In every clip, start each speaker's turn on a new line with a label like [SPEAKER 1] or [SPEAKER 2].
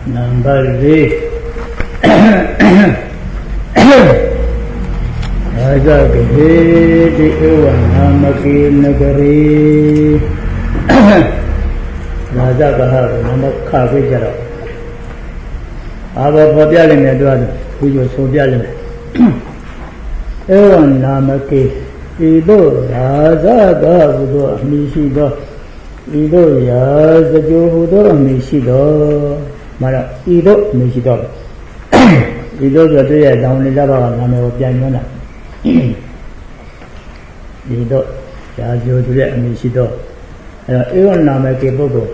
[SPEAKER 1] Number 3 Raja Gede Ewan Namaki Nagari Raja Gahar Namak Kavi Jara Aba Fabiali Medwad Pujo Sobiali Ewan Namaki Ido Raja Gahudo Mishido Ido Yaza Johudo Mishido Mara Ido Mishido Ido Gatuya down the Lava Name of Pianona Ido Yazo to let Mishido Ewan Namaki Bogo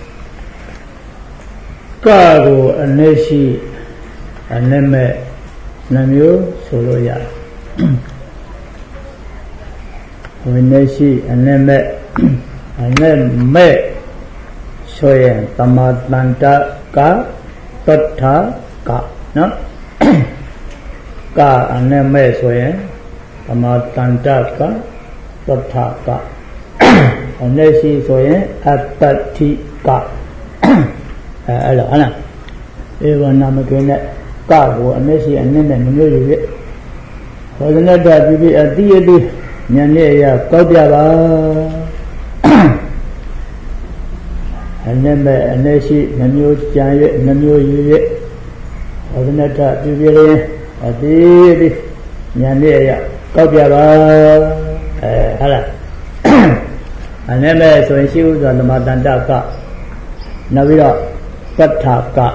[SPEAKER 1] Kago Aneshi Aneme Namio Soloya Aneshi Aneme Aneme Soyen Tamatanta Ka Tata Ka no Ka Aneme Soyen Tamatanta Ka Tata Ka Aneshi Soyen Atati Ka Hello Anna Ewan Namakene Ka Aneshi Aneme Namio For the net that you be a deity Nyanya Kobyaba Aneme Aneshi Namio Jaya Namio Ye For the net that you be a deity Nyanya Kobyaba Hala Aneme so she was on the Matandaka Navira Pataka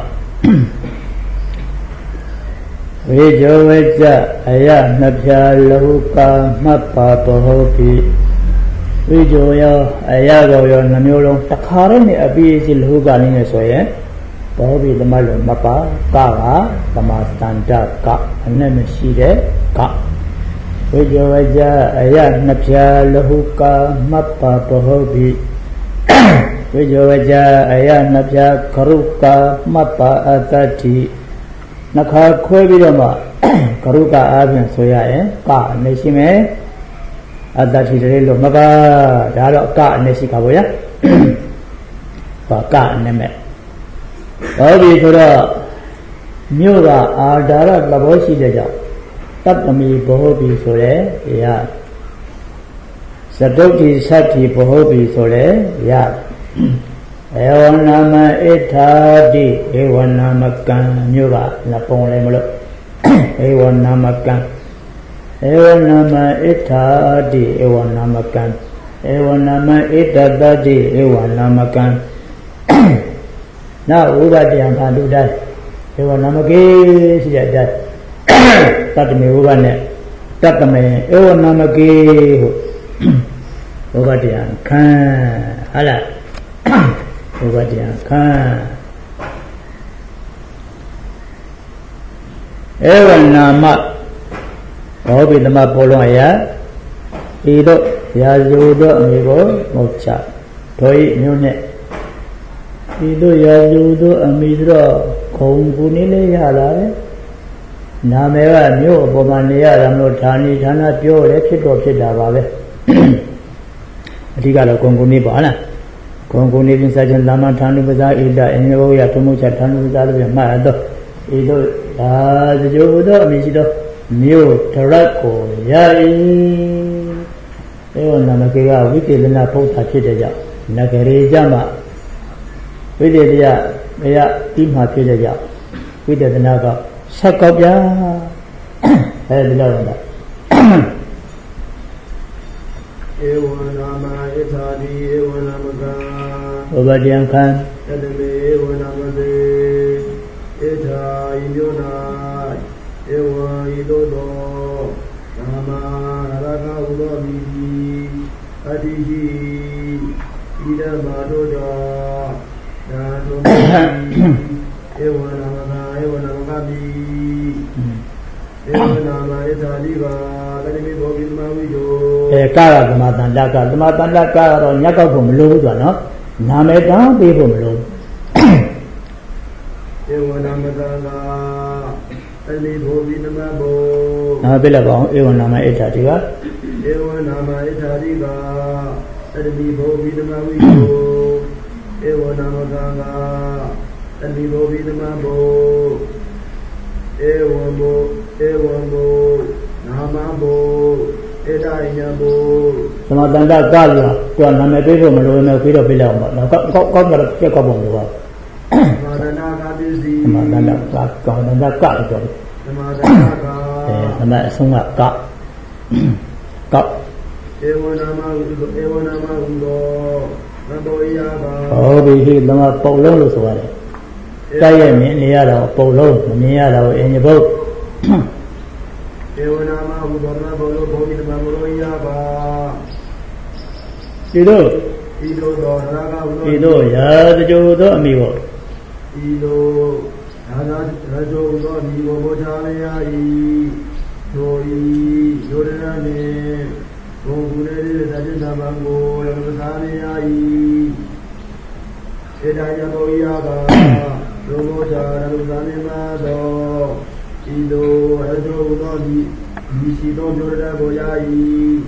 [SPEAKER 1] Vijo Veja Aya Nabja Lahuka Mappa Pohopi Vijoya Ayago Namuro Takarani Abisi Luganine Soye Pohopi the Malu Mappa Kara Tamatanda Ka Anemeshide Ka Vijo Veja Aya Nabja Lahuka Mappa Pohopi Vijo Veja Aya Nabja Karuka Mappa Atati Naka Kwebidama Karuka Abian Soya Ka Neshime Atati Relo Maba Daro Ka Neshikaboya Ka Neme Obi Tora Muga Adara Laboshi Deja Tatami Bohobi Sole Ya Sadoti Sati Bohobi Sole Ya Ewanama Etadi Ewanamakan Muga Napon Lemolo Ewanamakan Ewanama Etadi Ewanamakan Ewanama Etadadi Ewanamakan Now Ugadi and Pandu that Ewanamaki that Tatami Ugane Tatame Ewanamaki Ugadi and Kan Ala Ugadiya Khan Ewan Nama Obi the Mapoloya Ido Yazudo Amigo Mocha Toy Nune Ido Yazudo Amidro Kongunile Yala Namera New Bomania Ramo Tani Tana Pio Lepito Pidavabe Adigala Konguni Bana Konguni in Sergeant Lama Tanu Baza Ida and Yoya Tomucha Tanu Baza Mado Ido the Jodo Michido Mu Tarako Yai Ewan Namakia Wiki the Napota Chitaja Nakari Jama We did ya Tima Chitaja We did the Naga Sakabya Head Lavanda Ewanama Etadi Ewanamaga Obadian Khan Edeme Ewanamade Eta Idiona Ewa Idodo Nama Raka Udobi Adiji Ida Madoda Ewanamaga Ewanamagabi Ewanama Etadiva Kademi Bobin Mawido Kara Damatandaka Damatandaka or Yakabum Lugano Nameda Bibum Lug Ewanamadaga Eli Bobin Mabo Nabelabo Ewanama Etadiva Ewanama Etadiva Eli Bobin Mawido Ewanamadaga
[SPEAKER 2] Anibo Vidamabo Ewambo Namabo Edayabo
[SPEAKER 1] Samadanda Galia, Guaname people, Malone, Fido Bilam, got a couple of Samadanda Gat, Samadanda Sunga Gat. Oh, we hear them Polo, so Diane near Polo, near in the boat. Ido, ya, the Jodo amigo.
[SPEAKER 2] Ido, Rajo, amigo, Bojaya, Yorane, Gungure, Sabango, Lavasani, Edaya Boyaga, Romoja, Lavasani, Ido, Rajo, Nishito, Jorda Boyai,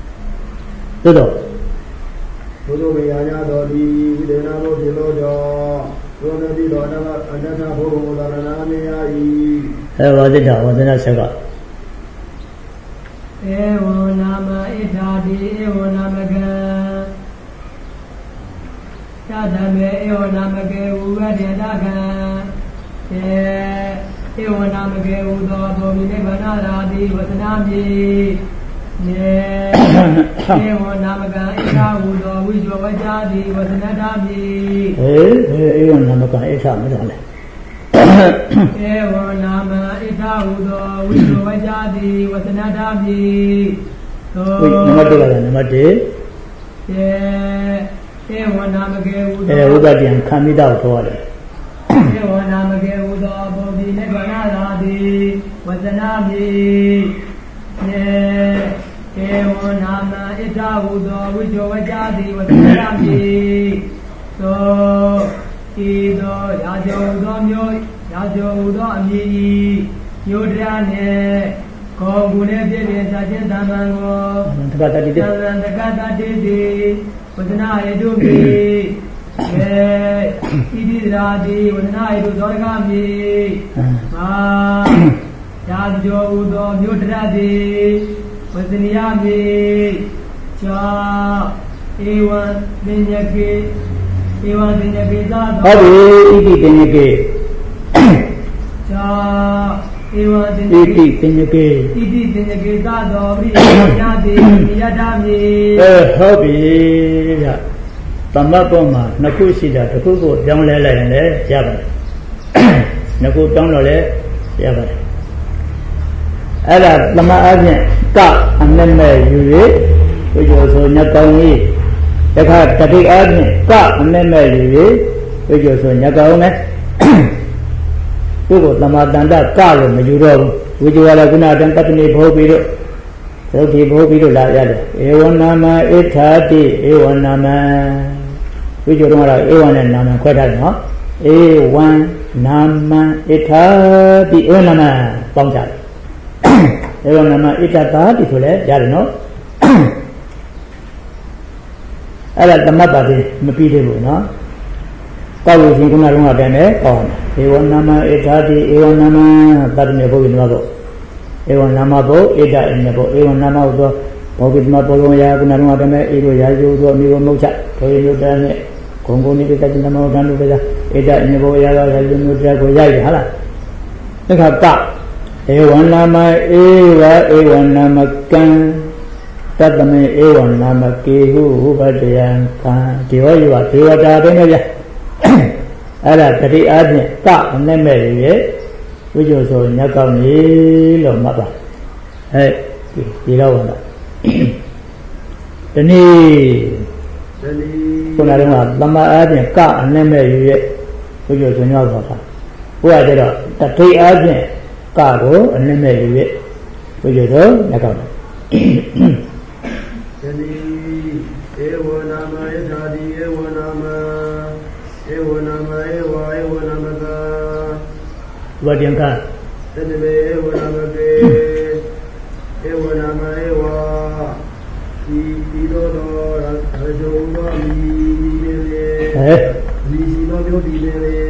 [SPEAKER 2] Todo Mayana, Dodi, Denaro, Deloja, Ronadi, Dona, Anana, Ho, Laranami,
[SPEAKER 1] was it a second?
[SPEAKER 3] Ewo nama itadi, ewo namaga. Tadame, ewo namage, uwade daga. Ewo namage, udo, domine, banaradi, watanami. Ewo namaga, ita, udo, wijo, wajadi, watanadami.
[SPEAKER 1] Ewo namaga, ita, madale.
[SPEAKER 3] Ewo nama ita udo wido wajadi watanadami.
[SPEAKER 1] Namade.
[SPEAKER 3] Ewo nama ge udo.
[SPEAKER 1] Ugadian Kamida to it.
[SPEAKER 3] Ewo nama ge udo bobi nebanadi watanami. Ewo nama ita udo wido wajadi watanadami. So Ido Yajo Ami Yodrane Kogune Bebe Sajin Tamango Tagata Didi Udana Edumi Idiradi Udana Edu Dorgami Yajo Yodradi Udaniami Cha Ewan Minyaki Ewan Dinyaki
[SPEAKER 1] Iti Dinyaki
[SPEAKER 3] Ewan Dinyaki Dado Yadi Yadami
[SPEAKER 1] Hobby Tamapoma Nakusida Takuko Young Lele and Java Naku Tonole Java Ada Lama Avian Ka and then you which was on Yakoni. The car Tati Admin, Ka, and then Mary, which was on Yagone. You got Lamadanda, Carl, Majuro, which you are a good and company Hobido. So people be like that. Ewanama, Etati, Ewanama, which you don't like Ewan and Nama, quite a lot. Ewan, Nama, Etati, Ewanama, Bongta. Ewanama, Etati, for that, Jarno. Ada tempat tadi mepi dulu, no. Kalau singkuna rumah dene, on. Ewan nama etadi, ewan nama tadi nebo binabo. Ewan nama bo, eda nebo. Ewan nama udo, bogit ma bolong ya kuna rumah dene, ibu ya udo migo mocha. Kau ini udah ne, kongko ni kita cinta mau kan udah. Eda nebo ya kalau udah kau ya, hala. Enggak tak. Ewan nama ewan nama kan. Tatame ewan nama kehu ubadayan kan dewa yuwa dewa dade ya ada tadi adnya tak neme ye wujo so nyakau ni lo mapa di lawan dah ini kuna rumah lama adnya tak neme ye wujo so nyakau ta buat ada tadi adnya kau neme ye wujo so nyakau
[SPEAKER 2] Ewanama Yadadi Ewanama Ewanamaga
[SPEAKER 1] What do you got?
[SPEAKER 2] Ewanama Ewa Ido Rajo Nishino Yodile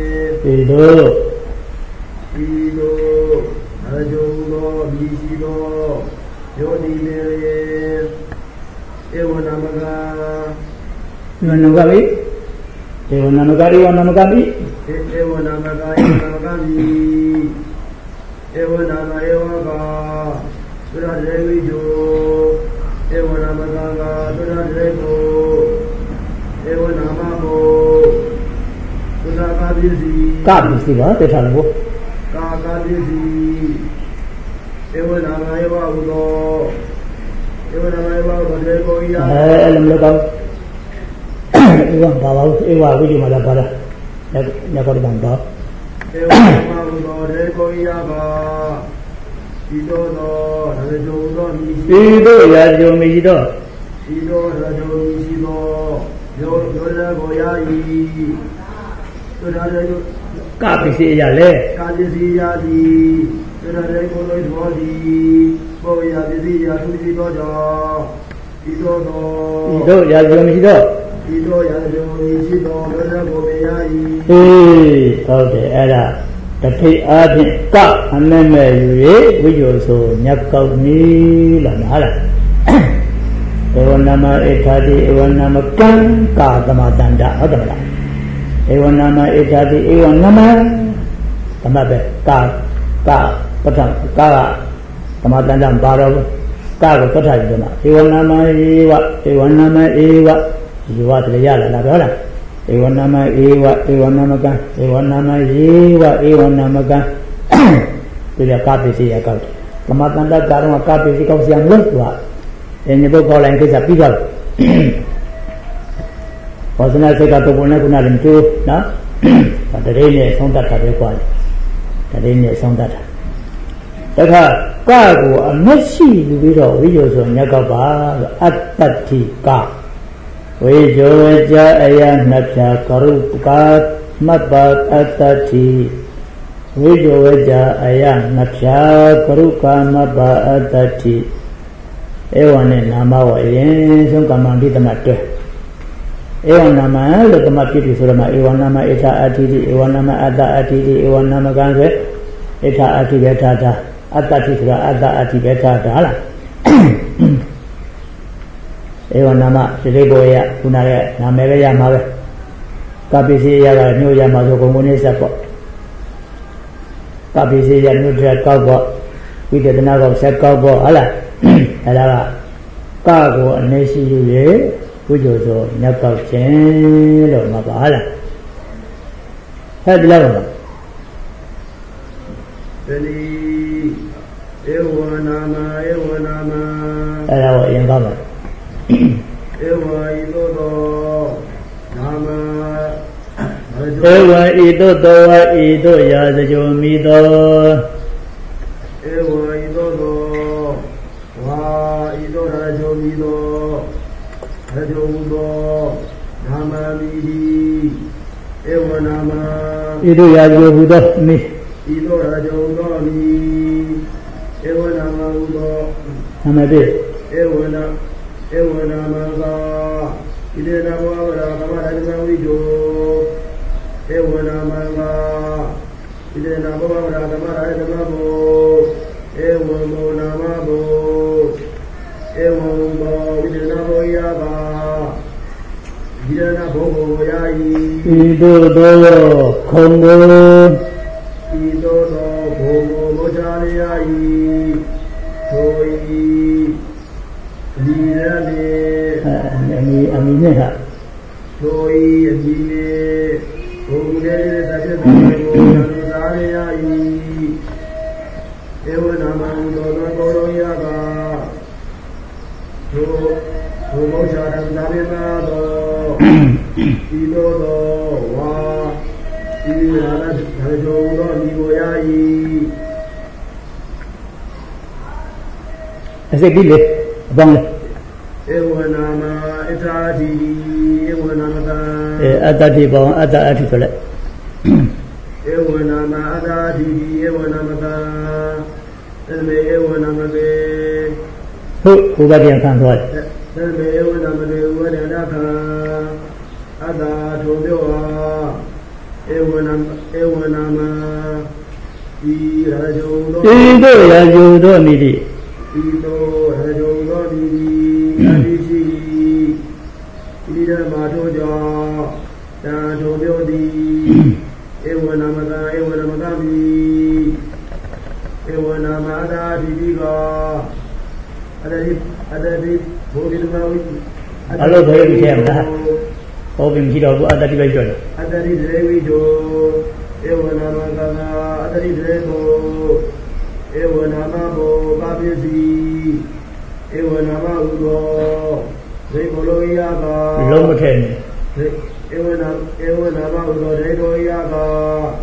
[SPEAKER 2] အကျိုးသောမိရှိသောယောဒီနေဧဝနာမက
[SPEAKER 1] ဧဝနာမကမိဧဝနာမကဧဝနာမကမိ
[SPEAKER 2] ဧဝနာမကဧဝနာမကမိဧဝနာမဧဝကသုရတေဝိဇောဧဝနာမကကသုရတေကိုဧဝနာမကိုသုရကပစ္စည်း
[SPEAKER 1] ကပစ္စည်းပါတေထားလို့
[SPEAKER 2] ကာကပစ္စည်းဧဝနာမဧဝဟုသောဧဝနာမဧဝဟုသောတေကိုဤ
[SPEAKER 1] အဲ့လိုမလုပ်တော့ဧဝဘာပါဧဝဝိဇ္ဇမလာပါလားညကောတံပါ
[SPEAKER 2] ဧဝနာမဟုသောတေကိုဤပါဤသောရကြုံသောမိ
[SPEAKER 1] ဤသို့ရကြုံမိသော
[SPEAKER 2] ဤသောရကြုံမိသောယောရကိုယာဤသုရတေ
[SPEAKER 1] ကပစ္စည်းရလဲ
[SPEAKER 2] ကာပစ္စည်းရသည်သုရတေကိုလိုသောသည်ဘောရပစ္စည်းရသူရှိသောကြောင့်ဤသော
[SPEAKER 1] ဤသို့ရကြုံမိသော
[SPEAKER 2] ဤသောရကြုံမိရှိသောလောကကိုမြာ၏
[SPEAKER 1] ဟုတ်တယ်အဲ့ဒါတထိတ်အားဖြင့်ကအမဲ့မဲ့ယူ၍ဝိဇ္ဇောဆိုညက်ကောက်နီးလားမဟုတ်လားဧဝနာမဧထာတိဧဝနာမကံကာသမတန္တဟုတ်တယ်မလားဧဝနာမဧထာတိဧဝနာမသမပဲကာပထမကာကသမတန္တပါတော့ကာကိုပထမပြောမှာဧဝနာမဧဝနာမဧဝဒီဝတရရလားပြောလားဧဝနာမဧဝနာမကံဧဝနာမဧဝနာမကံဒီကပစ္စည်းရကောက်သမတန္တကာရောကပစ္စည်းကောက်စရာမလိုသူကအင်းဒီဘုတ်ကောက်လိုက်ကိစ္စပြီးတော့ဘောဇနာစိတ်ကတော့ဘုံနဲ့ခုနလည်းမတူနော်တရေနဲ့ဆုံးတတ်တာပဲကွာတရေနဲ့ဆုံးတတ်တာတခါကကိုအမျက်ရှိလူပြီးတော့ဝိဇ္ဇောဆိုညက်ကောက်ပါအတ္တတိကဝိဇောကြအယနှဖြာကရုပကာမပ္ပအတ္တတိဝိဇောကြအယနှဖြာကရုကာမပ္ပအတ္တတိဧဝံနဲ့နာမဝအရင်ဆုံးကမ္မန္တိတမတွဲဧဝံနာမလို့တမပြည့်ပြီဆိုတော့ဧဝံနာမဧထာအတ္တိဧဝံနာမအတ္တအတ္တိဧဝံနာမကံဆိုဧထာအတ္တိပဲထားတာအတ္တတိဆိုတာအတ္တအတ္တိပဲထားတာဟုတ်လားဧဝံနာမစိတ်ဘောရခုနကနာမည်ပဲရမှာပဲကပိစီရကမြို့ရမှာဆိုဘုံဘုံနဲ့ဆက်ပေါ့ကပိစီရမြို့တဲ့ကောက်ပေါ့ဝိတ္တနာကောက်ဆက်ကောက်ပေါ့ဟုတ်လားအဲ့ဒါကကိုအနေရှိယူရေဝိဇ္ဇောဆိုညက်ကောက်ခြင်းလို့မှာပါလားဟဲ့ဒီလောက်ပါ
[SPEAKER 2] တဏီဧဝနာမအဲ့ဒါ
[SPEAKER 1] ကိုအရင်ကောက်ပါ
[SPEAKER 2] ဧဝဤသို့သောနာမ
[SPEAKER 1] ဧဝဤသို့သောဤသို့ရာဇကြုံမိသော
[SPEAKER 2] ဧဝဤသို့သောဝါဤသို့ရာဇကြုံမိသောရာဇကြုံသောနာမမိဧဝနာမ
[SPEAKER 1] ဤသို့ရာဇကြုံဟူသောမိ
[SPEAKER 2] ဤသို့ရာဇကြုံသောမိဧဝနာမဟူသော
[SPEAKER 1] နာမတိ
[SPEAKER 2] ဧဝနာမကဣဒေနဘောဝရကမရဏဝိဇောဧဝနာမကဣဒေနဘောဝရကမရဏဘောဧဝမောနာမဘောဧဝံဘောဣဒေနဘောယဘာဣဒေနဘောဘောယာယီ
[SPEAKER 1] ဤသို့သောခုံကို
[SPEAKER 2] ဤသို့သောဘောဘောမောချာလျာယီထိုဤဒီရလေ
[SPEAKER 1] အမီနဲ့ဟာ
[SPEAKER 2] ထိုဤအမီနဲ့ဘုရားရဲ့တတ်တဲ့ကိုလူသားရယီဧဝနာမဟုသောသောတော်ရကထိုမောချာရံသာမေသာသောဤလိုသောဝါဤရာဇကြုံသောမိကိုယာယီ
[SPEAKER 1] အစိတ်ပြီးလေအပေါင်းလေ
[SPEAKER 2] ဧဝနာမဣထာတိဧဝနာမက
[SPEAKER 1] အတ္တတိပေါင်းအတ္တအတ္တိဆိုလိုက်
[SPEAKER 2] ဧဝနာမအတ္တတိဧဝနာမကသမေဧဝနာမကေ
[SPEAKER 1] ဟုတ်ဘုရားပြန်ခံသွားတယ်
[SPEAKER 2] သမေဧဝနာမကေဝဒနာခအတ္တထိုပြောဟာဧ Ewanama Irajo
[SPEAKER 1] Ido Rajo Nidi
[SPEAKER 2] Ido Rajo Nidi Adishi Ida Matoja Tato Yodi Ewanama Ewanama Diga Adadi Bodimawi
[SPEAKER 1] Hello, very good. Hoping he don't go Adadi Bajo.
[SPEAKER 2] Adadi Drevido Ewanama Adadi Drevo Ewanama Babisi Ewanama Udo Rekoloyaga
[SPEAKER 1] Lomaten
[SPEAKER 2] Ewanama Udo Redoyaga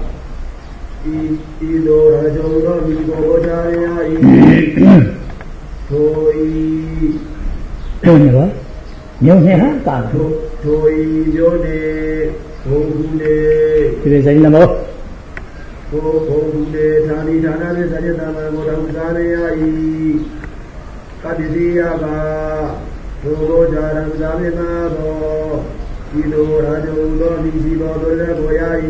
[SPEAKER 2] Ido Rajo Nigo Jaya
[SPEAKER 1] Toi Nhung nghe hát cả
[SPEAKER 2] Thôi vô đề Hùng đề
[SPEAKER 1] Thì để dành là một
[SPEAKER 2] Hùng đề Thani thana đề Sajya tama Một hồng xa đề ai Kadisi aga Hùng cha đăng xa đề ma bo Ido rajo Udo Nisi bo Tôi là bo ai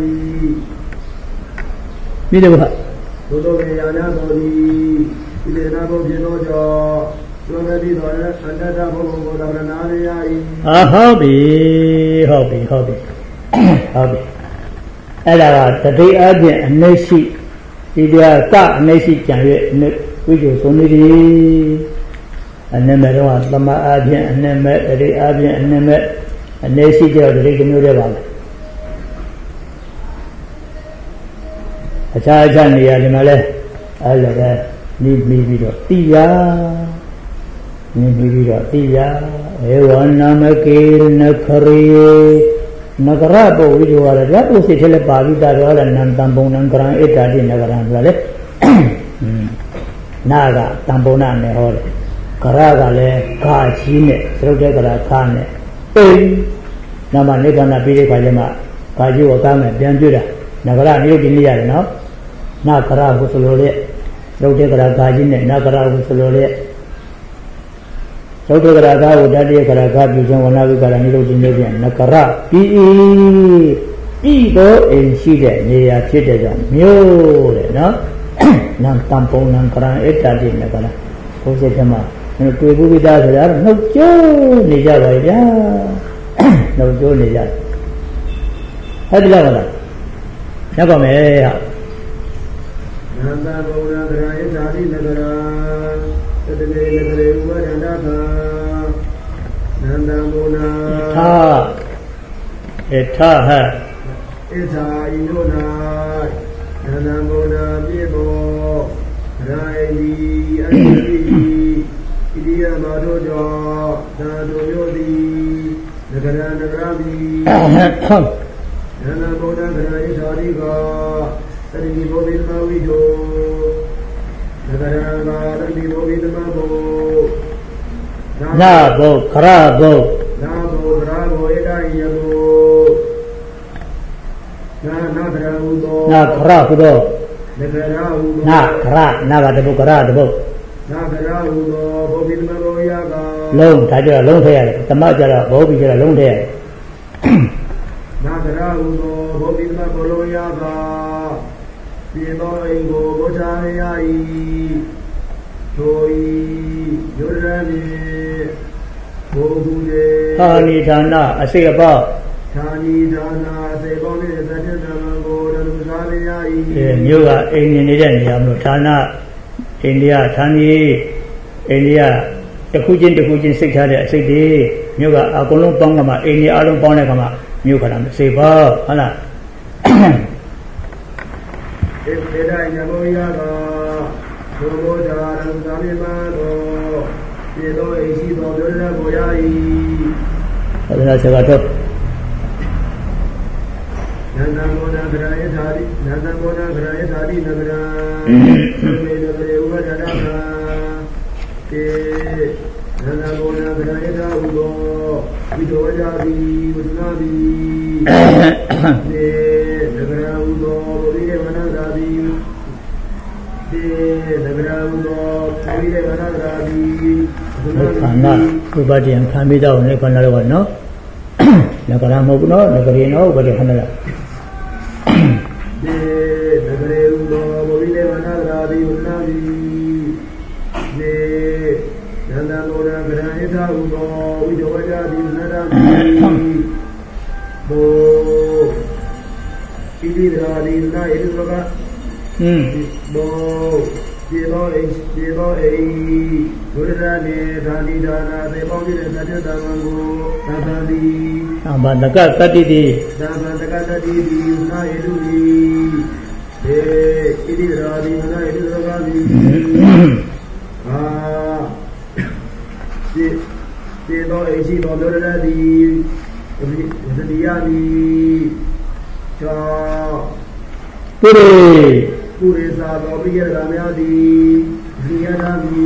[SPEAKER 1] Biết được không?
[SPEAKER 2] Tôi tôi về nhà tôi đi Để na bo phía nó cho
[SPEAKER 1] hobby. Ella today again Nesi Idia Ka Nesi Jan Wijo Sonidi and Nemer Lama Adian and Nemer Abian and Nemer and Nesi Jar the New Reval. A child Animale Allah need me video. Tia Nibira Tia Ewanamaki Nakari Nagarabo, which you are a rapu, Sitele Pavita and Nantambon and Gran Etadi Nagaran Valley Naga, Tambona Nehore Karagale, Kachine, Srodegala Kane, Namanegana Piri Kajama, Kaju Okame, Bianjura, Nagara, New Guinea, no? Nakara Husulole, Srodegala Kajine, Nagara Husulole. Soto Karaka, Udadi Karaka, Bijan, Wanaga, Nilo Dinevian, Nakara, Ido, and Shida, Nia Chitajan, Mule, no? Nan Tampon, Nankara, Etadi, Nakara, Posetama, and to Bubida, no Joe, Nija, no Joe Nija. Hadlavana Nagame. Tha Etha ha
[SPEAKER 2] Etha Inona Nanamona Bibo Raili Adi Idia Madojo Nado Yodi Nagara Nagarabi Nanamona Grai Sadiga Sadi Bobin Mawido Nagara Nagarabi Bobin Mabo
[SPEAKER 1] Nabo Karabo
[SPEAKER 2] Nabo Bravo Edayabo Nagraudo
[SPEAKER 1] Nagraudo
[SPEAKER 2] Nagraudo
[SPEAKER 1] Nagra Nagadabu Karadabu
[SPEAKER 2] Nagraudo Bobin Maroyaga
[SPEAKER 1] Long Taja Long Hair Tamajara Bobby Long Hair
[SPEAKER 2] Nagraudo Bobin Maroyaga Pino Ingo Bojayai Toi Yorani Bogude
[SPEAKER 1] Tani Dana Asayaba
[SPEAKER 2] Tani Dana Seboni Sajanamago Danusariyai
[SPEAKER 1] Yoga Indian Yamu Tana India Tani India the Kujin Secretary City Yoga Akolum Pangama India Alum Panagama Mukaram Seba Hana
[SPEAKER 2] Eda Yamoyaga Roboja Ramzamimado Edo Esido Dona Boyai
[SPEAKER 1] Adana Sagato
[SPEAKER 2] Nanamona Graya Sadi Nanamona Graya Sadi Nagara Nagare Ugadana Nanamona Graya Udo Vidojabi Udunabi Nagara Udo Vide Managabi Nagara Udo Vide Managabi
[SPEAKER 1] Kana Kubadi and Kamida on Nekanala, no? Nagara Moguno, Nagarino, but the Hanala.
[SPEAKER 2] Nabi Ne Nandamura Granita Udo Vidovajadi Nadami Bo Ididadi Naidurga Bo Dilo Gurani Dani Dana Devogi Natadamango Natadi
[SPEAKER 1] Ambandaka Tati
[SPEAKER 2] Nabandaka Tati Naiduri Ididadi Naidurga Dilo Esi Bodoradi Vidiyadi Cha Pure Sado Viyaramadi Viyadami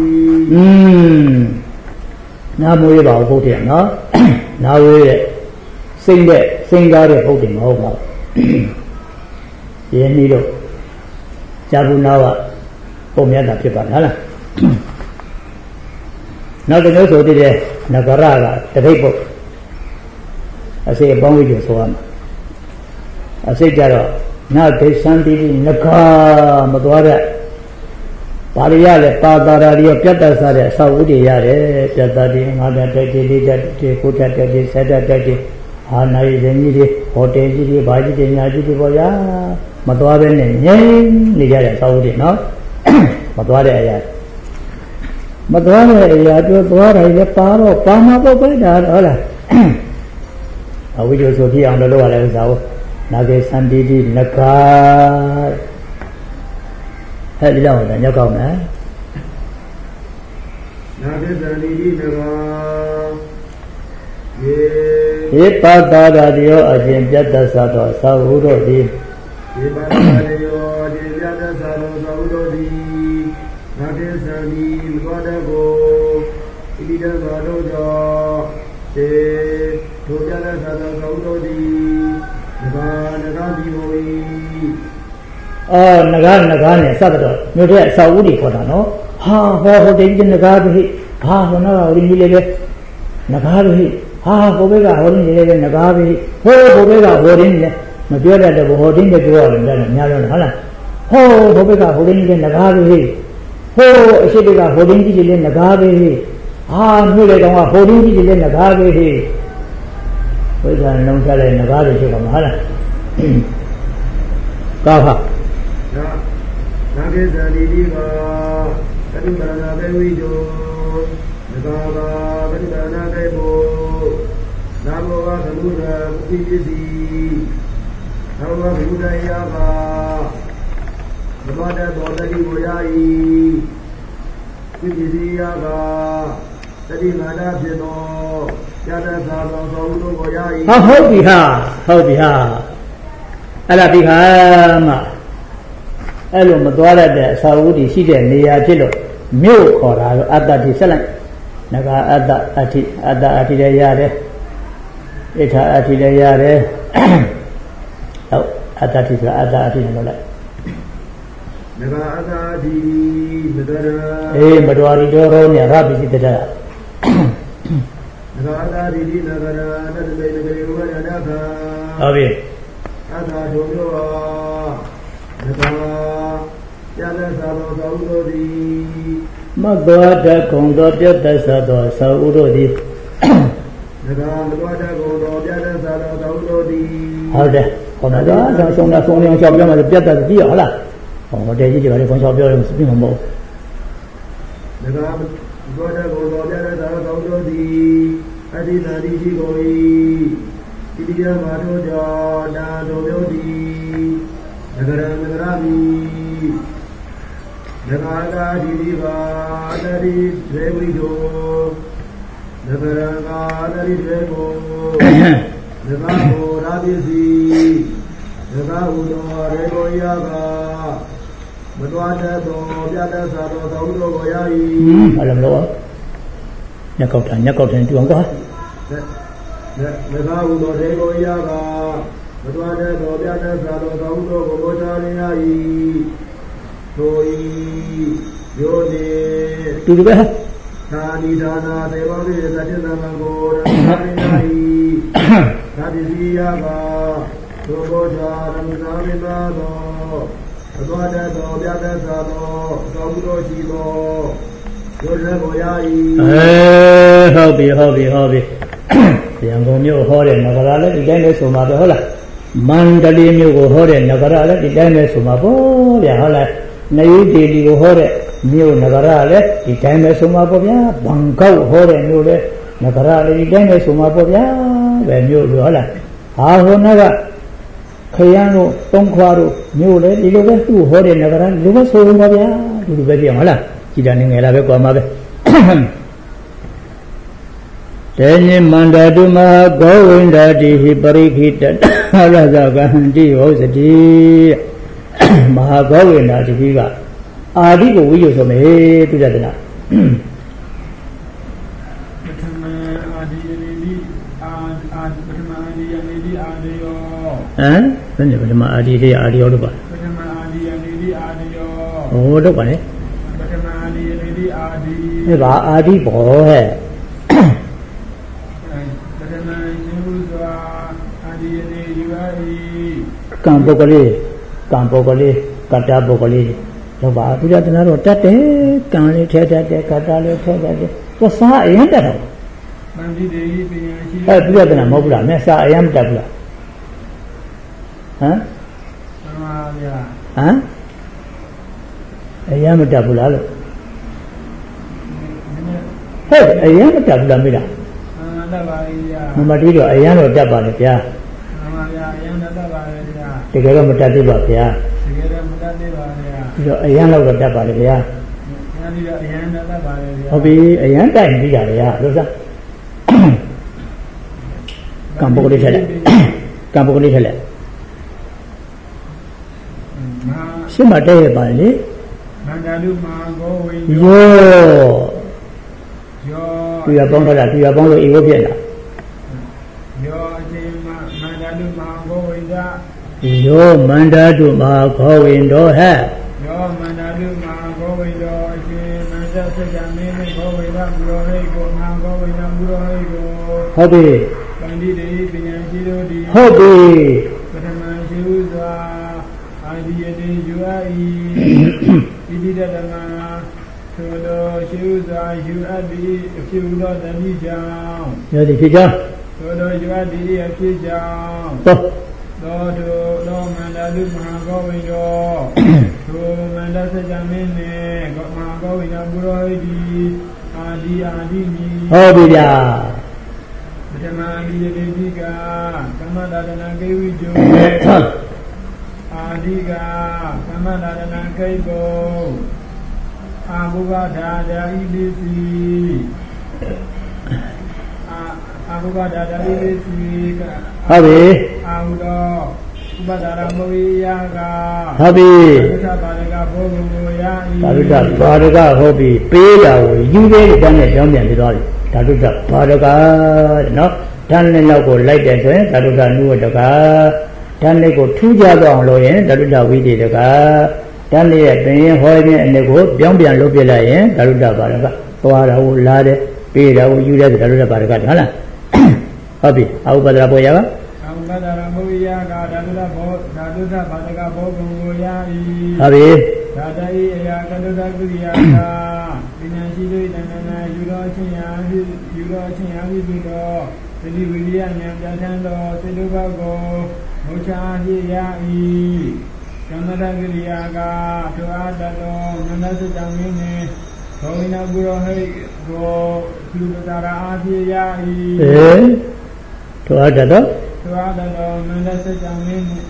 [SPEAKER 1] Namu about Hotia, no? Now we sing out of holding over. Yenido Jabunawa Pomiata Pipanala. Now the nose of the Nagaraga, the people. I say a bong with you, so I say Jaro. Now they Sunday Naka Madwara Pariale, Padaradio, Piatasare, Saudi Yare, Piatadi, Mother Daddy, Kutati, Saturday, Hanai, Zenidi, Hotel, Baji, Yaji, Boya, Madwara, Nigeria, Saudi, no? Madwara. Madwara, Yadwara, Paro, Pama, Boba, I will also be on the lower level. Nage Sandidi Naka Hello, then you go, man.
[SPEAKER 2] Nage Sandidi Naka
[SPEAKER 1] Ipadadio Ajin Jata Sato Sauro di
[SPEAKER 2] Ipadadio Ajin Jata Sato Sauro di Nage Sandi Mkwadago Ilida Sato Jo Se Tujala Sato Sauro di
[SPEAKER 1] Nagan, Saturday, no, that's Saudi for no. Ha, for the Nagabi, ha, for no, Nagabi, ha, for Vega, holding Nagabi, ho, Vega, holding the Majola, the holding the door and then Yaran Hala. Ho, Vega, holding the Nagabi, ho, Shibiga, holding the Nagabi, ah, Mula, holding the Nagabi. Với là nông gia lên là có được chứ không hết là cao hả?
[SPEAKER 2] Nãy giờ đi vào cái chúng ta là cái video, người ta là cái chúng ta là cái bộ, nam bộ là cái bộ là cái gì, nam bộ là cái bộ này à ba, nam bộ là bộ này bộ này, cái gì à ba, cái gì mà đã biết đó.
[SPEAKER 1] Hậu bị hà Ala bị hà mà Alo mà toa ra để Saudi xí để này chứ lo miêu khó ra ada thì sao lại naga ada để ya đấy eta để ya đấy ada thì nó lại
[SPEAKER 2] naga ada thì
[SPEAKER 1] mà toa đi đó rồi nè ra bị gì thế
[SPEAKER 2] Nagara di Nagara, Nagara, Nagara.
[SPEAKER 1] Abi.
[SPEAKER 2] Ada jodoh, Nagara, Jada Sado Saudodi.
[SPEAKER 1] Magada Kondo Jada Sado Saudodi.
[SPEAKER 2] Nagara Kondo Jada Sado Saudodi.
[SPEAKER 1] Ada. Kondo Jada Song Liang Xiao Biao mà Jada Di ở là. Kondo Jada chỉ là Phong Xiao Biao là một sự không bộ.
[SPEAKER 2] Nagara Kondo Jada Sado Saudodi. Adi nadi di goi, idiya mato jo da do di, nagara mi, nagara di va dari dewi jo, nagara dari dewo, nagara rabi si, nagara udo dewo yaga, Madwada do biada sado saudo goyai.
[SPEAKER 1] Làm lỗ. Nhà cầu thành tu không có.
[SPEAKER 2] Nagara udo dewo yaga, Madwada do biada sado saudo goyai. Toi yone.
[SPEAKER 1] Tu được hết.
[SPEAKER 2] Thani dana dewa vi sajana mangora nai. Thadi yaga, dobo jaram samina do. သွားတတ်သောပြတတ်သောသောဘုရောရှိသောတို့လည်းကိုရ၏
[SPEAKER 1] ဟုတ်ပြီပြန်ကုန်မြို့ဟောတဲ့နဂရလည်းဒီတိုင်းပဲဆိုမှာပဲဟုတ်လားမန္တလေးမြို့ကိုဟောတဲ့နဂရလည်းဒီတိုင်းပဲဆိုမှာပေါ့ဗျာဟုတ်လားနယူးဒေလီကိုဟောတဲ့မြို့နဂရလည်းဒီတိုင်းပဲဆိုမှာပေါ့ဗျာဘန်ကောက်ဟောတဲ့မြို့လည်းနဂရလည်းဒီတိုင်းပဲဆိုမှာပေါ့ဗျာပဲမြို့လို့ဟုတ်လားဟာဟိုနကခရမ်းတို့သုံးခွားတို့မြို့လည်းဒီလိုပဲသူ့ဟောတဲ့နဂရလူပဲဆိုမှာဗျာဒီလိုပဲပြောဟုတ်လားကြည်တာနေငယ်လာပဲကွာမှာပဲတေနိမန္တတုမဟာဂောဝိန္ဒတိဟိပရိခိတတရသကဟန္တိဟောစတိမဟာဂောဝိန္ဒတိကအာဒီကိုဝိယုဆိုမယ်သူကြတယ်လား
[SPEAKER 3] ပထမအာဒီယနေတိပထမအာဒီယနေတိအာဒီယော
[SPEAKER 1] ဘယ်နဲ့ပထမအာဒီလေးအာဒီယောလို့ပါ
[SPEAKER 3] ပထမအာဒီယနေတိအာဒီယော
[SPEAKER 1] တော့ပါလေ
[SPEAKER 3] ပထမအာဒီယနေတိအာဒီ
[SPEAKER 1] အဲ့ဒါအာဒီဘောဟဲ့ကံပုဂ္ဂလေးကတ္တပုဂ္ဂလေးတော့ပါသူရတနာတော့တတ်တယ်ကံလေးထဲတတ်တယ်ကတ္တလေးထဲတတ်တယ်သူစားအရင်တတ်တော့
[SPEAKER 3] မန္တိဒေဟိပညာရှိ
[SPEAKER 1] သူရတနာမဟုတ်ဘူးလားနဲ့စားအရင်မတတ်ဘူးလား
[SPEAKER 3] မှန်ပါဗျာ
[SPEAKER 1] အရင်မတတ်ဘူးလားလို့အရင်မတတ်ဘူးလားမေးတာ
[SPEAKER 3] တတ်ပါရဲ့ဗျာ
[SPEAKER 1] မမတီးတော့အရင်တော့တတ်ပါလေဗျာ
[SPEAKER 3] မှန်ပါဗျာအရင်တတ်ပါရဲ့ဗျာ
[SPEAKER 1] တကယ်တော့မတတ်သေးပါဗျာ
[SPEAKER 3] တကယ်တော့မတတ်သေးပါဗျာ
[SPEAKER 1] ပြီးတော့အရင်တော့တတ်ပါလေဗျာ
[SPEAKER 3] အဲဒီတော့အရင်တတ်ပါလေဗျာ
[SPEAKER 1] ဟုတ်ပြီအရင်တိုင်ပြီးကြတယ်ဟာလို့စားကံပုဂ္ဂလိထက်လက်ရှင်းမတည့်ရပါလေ
[SPEAKER 3] မန္တလူမဟာဂောဝိ
[SPEAKER 1] သူရပေါင်းထားတာသူရပေါင်းလို့ဧဝပြက်လာ
[SPEAKER 3] ယောအချင်းမန္တလူမဟာဂောဝိဒ
[SPEAKER 1] ယောမန္တတုမဟာဂောဝိတောဟဲ့
[SPEAKER 3] ယောမန္တလူမဟာဂောဝိတောအချင်းမန္တစက္ကမင်းဂောဝိဒဘုရောဟိကိုမဟာဂောဝိဒဘုရောဟိကို
[SPEAKER 1] ဟုတ်ပြီ
[SPEAKER 3] ပန္တိတေပညာရှိတို့ဒီ
[SPEAKER 1] ဟုတ်ပြီ
[SPEAKER 3] ပထမရှိဥစွာအာဒီယတိယူအီဣတိတတမသို့သောရှိဥစွာယူအပ်သည်အဖြစ်ဟုသောတတိကြောင့်
[SPEAKER 1] ယောဒီဖြစ်ကြောင်း
[SPEAKER 3] သို့သောယူအပ်သည်အဖြစ်ကြောင့်သောမန္တလူမဟာဂောဝိတောထိုမန္တစကြမင်းနှင့်မဟာဂောဝိတောဘုရောဟိတိအာဒီမီ
[SPEAKER 1] ဟုတ်ပြီဗျာ
[SPEAKER 3] ပထမအာဒီယတိကသမ္မာဒါနကေဝိကျိုအာဒီကသမ္မာဒါနကေဘောအာဘုဂဒါဒာဣတိစီအာဘုဂဒါဒာဣတိစီ
[SPEAKER 1] ဟုတ်ပြီ
[SPEAKER 3] အာဟုသောဥပဒါရမောဟိယက
[SPEAKER 1] ဟုတ်ပြီ
[SPEAKER 3] သဗ္ဗပါရကဘောဂုံကိုယဤ
[SPEAKER 1] ဓာတုတပါရကဟုတ်ပြီပေးတာကိုယူသေးတဲ့တန်းနဲ့ကြောင်းပြန်ပြီးသွားတယ်ဓာတုတပါရကနော်ဓာတ်နဲ့နောက်ကိုလိုက်တယ်ဆိုရင်ဓာတုတနုဝတကဓာတ်နဲ့ကိုထူးခြားသွားအောင်လုပ်ရင်ဓာတုတဝိသေတကဓာတ်နဲ့ရဲ့ပင်ရင်ဟောခြင်းအနေကိုပြောင်းပြန်လုပ်ပြလိုက်ရင်ဓာတုတပါရကသွားတာကိုလာတယ်ပေးတာကိုယူတယ်ဓာတုတပါရကဟုတ်လားဟုတ်ပြီအဥပဒရာပေါ်ရပါ
[SPEAKER 3] အဥပဒရာမောဟိယကဓာတုတပါရကဘောဂုံကိုယဤ
[SPEAKER 1] ဟုတ်ပြီ
[SPEAKER 3] ဓာတဤအရာကတုတကုရိယာကပညာရှိတို့တဏ္ဍနာယူတော်ချင်းရာပြီးတော့သတိဝိရိယဉာဏ်ပြဋ္ဌာန်းသောစေတုဘကိုမုချာဖြစ်ရ၏ကမ္မတကိရိယာကထိုအားတသောမနစကြောင့်င်းနှင့်ဘောဝိနာဘုရောဟိကိုပြုပတာရာအားဖြစ်ရ၏
[SPEAKER 1] ထိုအားတသော
[SPEAKER 3] မနစကြောင့်င်းနှင့်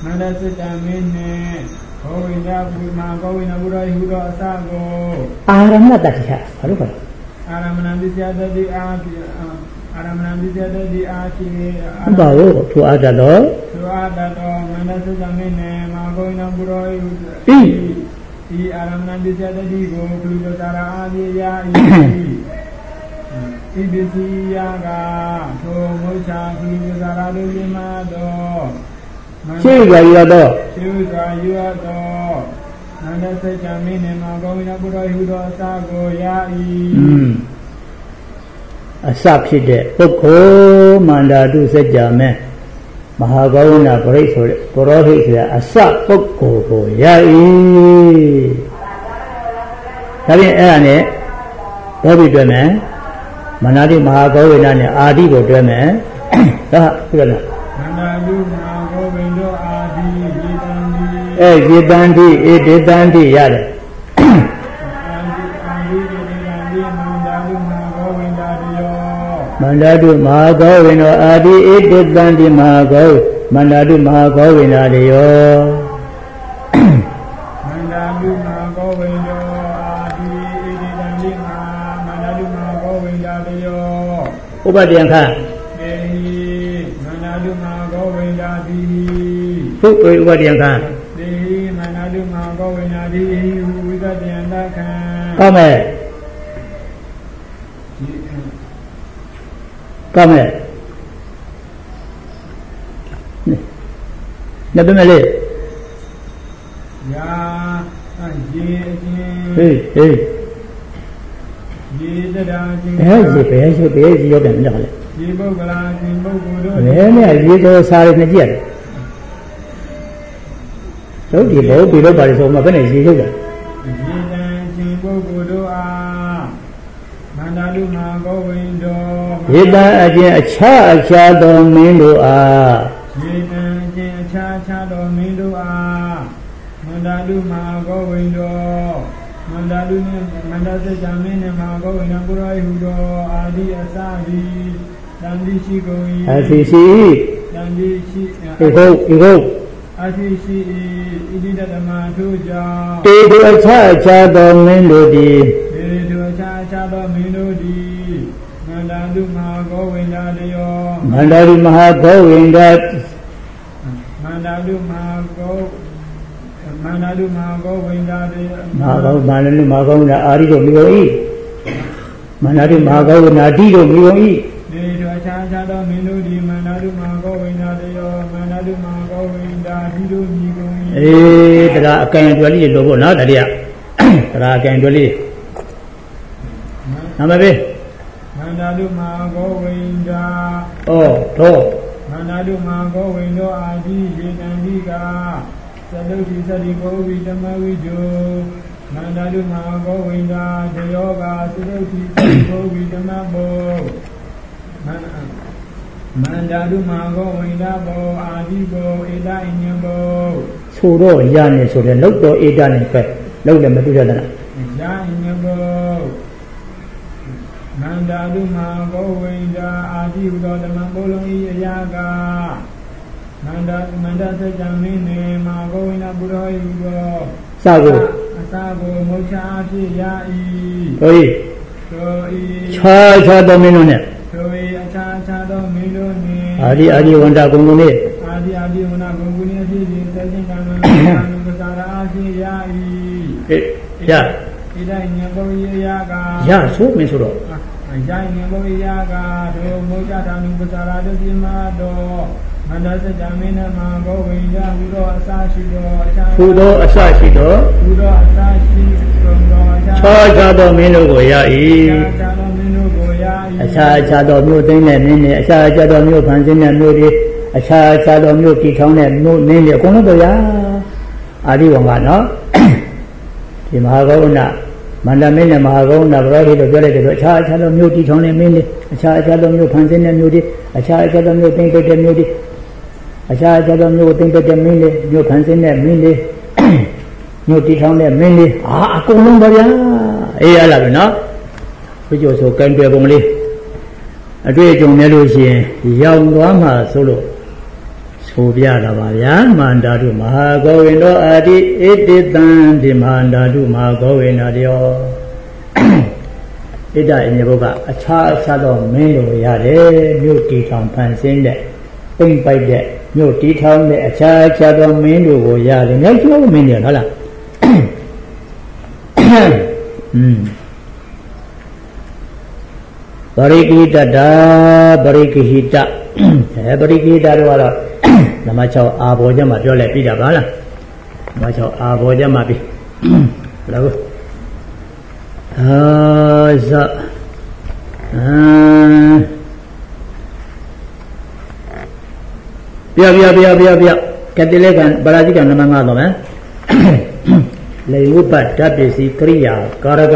[SPEAKER 3] ဘောဝိနာဘုမာဘောဝိနာဘုရောဟိဟုသောအစကို
[SPEAKER 1] အာရမဏတတိယဘာလို့ခေါ်လဲ
[SPEAKER 3] အာရမဏပစ္စယတတိအားအာရမဏပစ္စယတတိအားဖြင့်
[SPEAKER 1] ဘာလို့ထိုအားတသော
[SPEAKER 3] မန္တစကြမင်းနဲ့မာဂုဏဘုရောဟိဒီအာရမဏပစ္စယတတိကိုပြုလို့တာရာအားဖြင့်ရ၏ဤပစ္စည်းယာကထိုမုချာပြုလို့တာရာတို့မြင်မှာတော့
[SPEAKER 1] ရှိကြရတော့
[SPEAKER 3] ရှိစွာယူရတော့မန္တစကြမင်းနဲ့မာဂုဏဘုရောဟိသောအစကိုရ၏
[SPEAKER 1] အစဖြစ်တဲ့ပုဂ္ဂိုလ်မန္တာတုစัจ जा မဲ Mahagavana Paris or Porohis Asa Poko Yai Having Ane Bobby Dweme Manadi Mahagavana Adi go Dweme Gidandi Edidandi Yada Mandadu Mahagavino Adi Edidandi Mahagav Mandadu Mahagavina Dio Mandadu Mahagavino Adi Edidandi Mandadu Mahagavina Dio Ubadiyanka Mandadu Mahagavina Dio Ubadiyanka Mandadu Mahagavina Dio Ubadiyanka Come Come Nabimale Ya Hey Mandalu Magovindo Yeda Ajin Acha Acha Domindu Yeda Ajin Acha Acha Domindu Mandalu Magovindo Mandalu Mandase Jamine Magovinda Purai Hudo Adi Asadi Dandi Shigoi Asisi Dandi Shi Ego Asisi Idida Damatuja Tedu Acha Acha Domindu Chado Minodi Mandalu Mahagovinda Deo Mandalu Mahagovinda Mandalu Mahagovinda Mandalu Mahagovinda Arido Mioi Mandalu Mahagovinda Dido Mioi Dedo Chado Minodi Mandalu Mahagovinda Deo Mandalu Mahagovinda Dido Mioi Tara akan duali logo na tadi ya Tara akan duali Namabe Mandalu Magovinda To Mandalu Magovindo Adi Jedandika Saduti Sadiko Vidamavijo Mandalu Magovinda Deyoga Saduti Sadiko Vidamabo Mandalu Magovinda Bo Adi Bo Eda Inyabo Suro Yani Sura Loto Eda Nipe Lola Madura Ya Inyabo Mandalu Magovinda Adi Udo Damabolo Iyaga Mandasa Jamine Magovinda Buddha Udo Sago Mocha Ati Yai Cha Domino Cha Domino Adi Wanda Gungune Adi Wanda Gungune Adi Yai Ya Ya, so mesuro. Ajai nyambo yaga do moja tanu besara do simado. Mandasa jamina magovinda Hudo asashi do. Cha do mino go yai. Cha do myo tin ne nin ne cha do myo phan sin ne myo di cha do myo ti thong ne myo nin ne akon lo ya. Adi wanga no. Di Mahagavana Mandamine Mahagavana Brahmi do jale do cha do myo ti thong ne min ne cha do myo phan sin ne myo di cha do myo tin pe de myo di cha do myo tin pe de min ne myo phan sin ne min ne myo ti thong ne min ne akon long ba ya ya la be no ဘုကျော်ဆိုကံတွေပုံလေးအတွေ့အကြုံနဲ့လို့ရှိရင်ရောက်သွားမှာဆိုလို့ဆိုပြတာပါဗျာမန္တာတုမဟာဂောဝိနောအာတိဣတိတံဒီမန္တာတုမဟာဂောဝိနာတယောဣဒ္ဓအင်္ဂဘုကအခြားအခြားသောမင်းတို့ရတယ်မြို့တီထောင်ဖန်ဆင်းတဲ့ပိမ့်ပိုက်တဲ့မြို့တီထောင်တဲ့အခြားအခြားသောမင်းတို့ကိုရတယ်မြောက်ကျောင်းမင်းတွေဟုတ်လားပရိကိတတာပရိကိဟိတပရိကိတတို့ကတော့နမ6အာဘောကျမ်းမှာပြောလဲပြီးတာပါလားနမ6အာဘောကျမ်းမှာပြီးဘယ်လိုဇပြောကတိလေကံပရာဇိကနမငါတော့မယ်လေဝုပ္ပတ္တပစ္စည်းကရိယာကာရက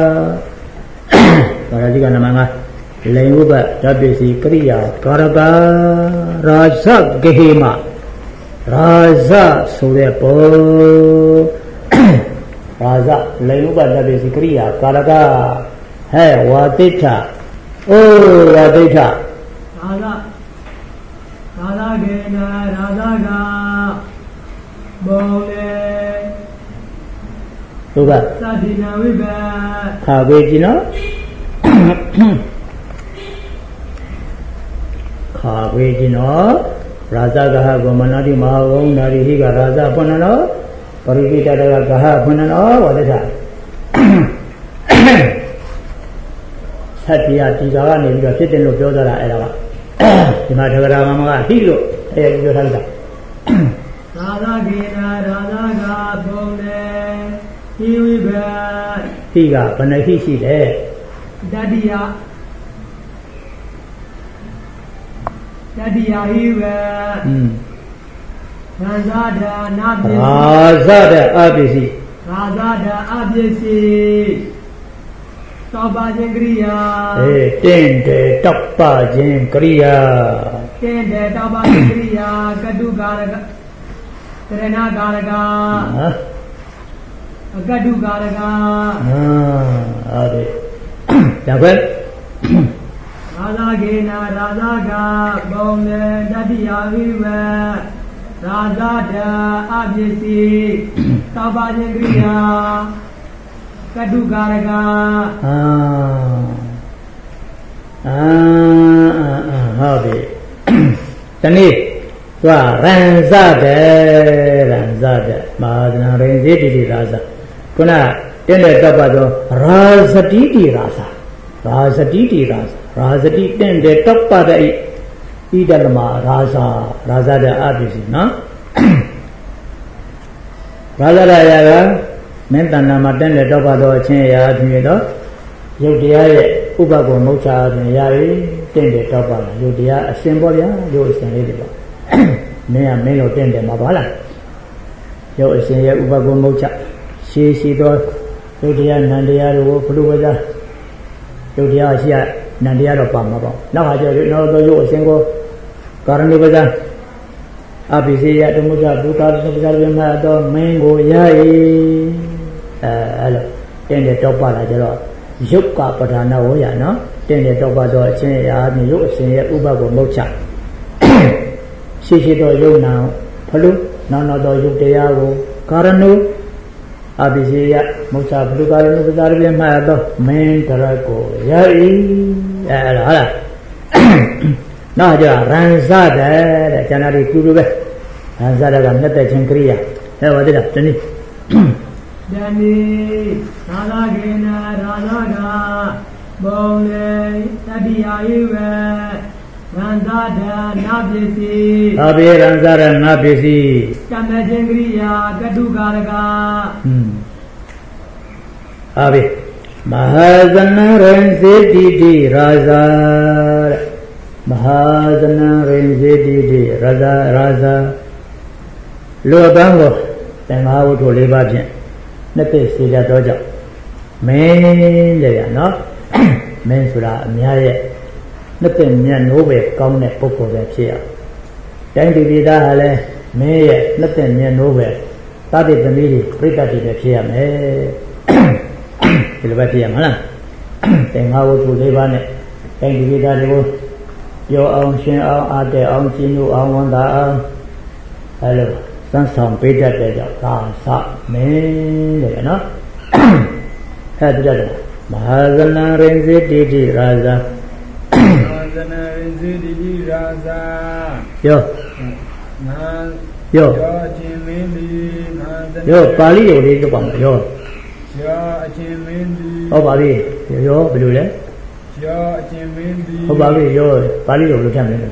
[SPEAKER 1] ပရာဇိကနမငါလေဝုပ္ပတ္တပစ္စည်းကရိယာကာရကရာဇဂဟေမရာဇဆိုတဲ့ပေါ်ရာဇလေဝုပ္ပတ္တပစ္စည်းကရိယာကာရကဟဲ့ဝါတိဋ္ဌအိုးဝါတိဋ္ဌရာဇကေနာရာဇကဘုံလေဟုတ်ပါသတိနာဝိပခါပေးကြည့်နော်ခါပေးကြည့်နော်ရာဇကဟဂမနာတိမဟာဝုံနာရိဟိကရာဇဖွဏနောပရိပိတတကဂဟဖွဏနောဝဒထသတ္တရားဒီကာကနေပြီးတော့ဖြစ်တယ်လို့ပြောကြတာအဲ့ဒါကဒီမှာသဂရာမမကဟိလို့အဲ့ဒီပြောထားတာသာသကေနာရာဇကဘုံလေဟိဝိဘဟိကဘယ်နှဟိရှိလဲတတိယဟိဝရာဇဒာနာပစ္စည်းရာဇဒာအပစ္စည်းတောပခြင်းကရိယာတင့်တယ်တောပခြင်းကရိယာတောပခြင်းကရိယာကတုကာရကတရဏကာရကအကတုကာရကဟုတ်တယ်ဒါပဲရာဇကေနာရာဇကဘုံလေတတိယဝိဝရာဇဒာအပစ္စည်းတောပခြင်းကရိယာကတုကာရကဟုတ်ပြီတနေ့သူကရံဇတဲ့မဟာသနာရိဇေတိတိရာဇခုနတင်းတဲ့တပ်ပတ်သောရာဇတိတိရာဇရာဇတိတင်းတဲ့တပ်ပတ်တဲ့ဣဒလမရာဇတဲ့အပစ္စည်းနော်ရာဇရယာကမင်းတဏ္ဍာမှာတင့်တဲ့တောက်ပါတော့အချင်းရာဖြစ်တော့ရုပ်တရားရဲ့ဥပကုံမုတ်ချာတွင်ရပြီတင့်တဲ့တောက်ပါလားရုပ်တရားအစဉ်ပေါ့ဗျာရုပ်အစဉ်လေးတွေပေါ့မင်းကမင်းတို့တင့်တယ်မှာပါလားရုပ်အစဉ်ရဲ့ဥပကုံမုတ်ချရှည်သောရုပ်တရားနံတရားတို့ကိုဘုလိုဝဇာရုပ်တရားရှိရနံတရားတော့ပါမှာပေါ့နောက်ဟာကျတော့ရုပ်အစဉ်ကိုကာရဏုပဇာအပိစေယတမှုချဒုက္ခသစ္စာပြမတော့မင်းကိုရ၏အဲ့လိုတင်းတဲ့တောက်ပါလာကြတော့ယုတ်ကပဋ္ဌာနဝေယနော်တင်းတဲ့တောက်ပါတော့အချင်းရာအပြင်ယုတ်အရှင်ရဲ့ဥပကိုမုတ်ချရှိတော့ယုတ်နာဖလုနောက်တော့ယုတ်တရားကိုကာရဏုအပိစေယမုတ်ချဖလုကာရဏုပဇာပြမတော့မင်းတရကိုရ၏အဲ့လိုဟုတ်လားနောက်ကြရံဇတဲ့ကျန်တာဒီကုရုပဲရံဇတဲ့ကမြတ်တဲ့ချင်းကရိယာဟဲ့ပါသေးတာတနည်းသာသကေနာရာဇကဘုံလေတတိယဟိဝရံဇဒာနာပစ္စည်းအဘေရံဇရနာပစ္စည်းကမ္မချင်းကရိယာကတုကာရကအဘေမဟာဇနရင်စေတိတိရာဇတဲ့မဟာဇနရင်စေတိတိရာဇလူအပန်းကိုသင်္ဃာဝတ္ထု၄ပါးဖြင့်နှစ်သိစေကြတော့ကြောင့်မင်းတဲ့ရနော်မင်းဆိုတာအများရဲ့နှစ်သိမြတ်နိုးပဲကောင်းတဲ့ပုဂ္ဂိုလ်ပဲဖြစ်ရတိုင်းပြည်သားဟာလည်းမင်းရဲ့နှစ်သိမြတ်နိုးပဲသတ္တိသမီးတွေပြိတ္တတွေပဲဖြစ်ရမယ်ဒီလိုပဲဖြစ်ရမလားသင်္ဃာဝတ္ထု၄ပါးနဲ့တိုင်းပြည်သားတွေကိုပြောအောင်ရှင်းအောင်အားတဲ့အောင်ကျင့်လို့အောင်ဝန်တာအောင်အဲလိုစမ်းဆောင်ပေးတတ်တဲ့ကြောင့်သာသမင်းတဲ့နော်အဲဒီတော့မဟာဇနရင်စေတိတိရာဇမဟာဇနရင်စေတိတိရာဇယောအချင်းမင်းသည်ယောပါဠိတော်လေးတော့ပါမယ်ယောအချင်းမင်းသည်ဟုတ်ပါပြီယောဘယ်လိုလဲယောအချင်းမင်းသည်ဟုတ်ပါပြီယောပါဠိတော်ဘယ်လိုဖြတ်မလဲ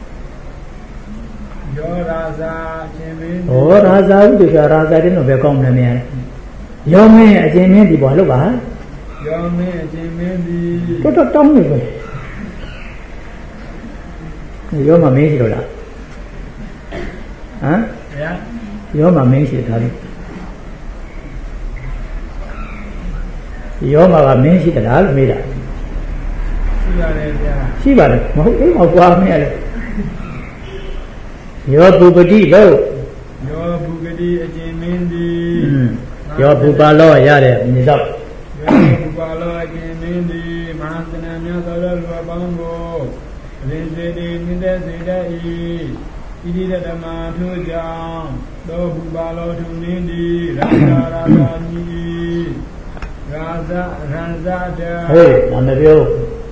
[SPEAKER 1] ယောရာဇာအချင်းမင်းဩရာဇာဥဒ္ဒရာဇာတဲ့တော့ဘယ်ကောင်းမလဲမင်းယောမင်းအချင်းမင်းဒီပေါ်လို့ပါယောမင်းအချင်းမင်းဒီတော်တောင်းနေပဲယောမမင်းရှိလို့လားမ်ယောမမင်းရှိတာလေယောမကမင်းရှိသလားလို့မေးတာရှိပါတယ်ဗျာရှိပါတယ်မဟုတ်ဘူးဟောကွာမင်းလည်းယောပုပတိလို့ယောပုပတိအကျဉ်မင်းသည်ယောပုပါလောရတယ်မြေတော့ယောပုပါလောအကျဉ်မင်းသည်မဟာသနာများသောလူအပေါင်းကိုရင်းစေတီမြင့်တဲ့စေတတ်၏ဣတိတဓမ္မာထို့ကြောင့်သောပုပါလောထုမင်းသည်ရာဇာရာဇာမိရာဇာရံဇာတဟေးနာမပြော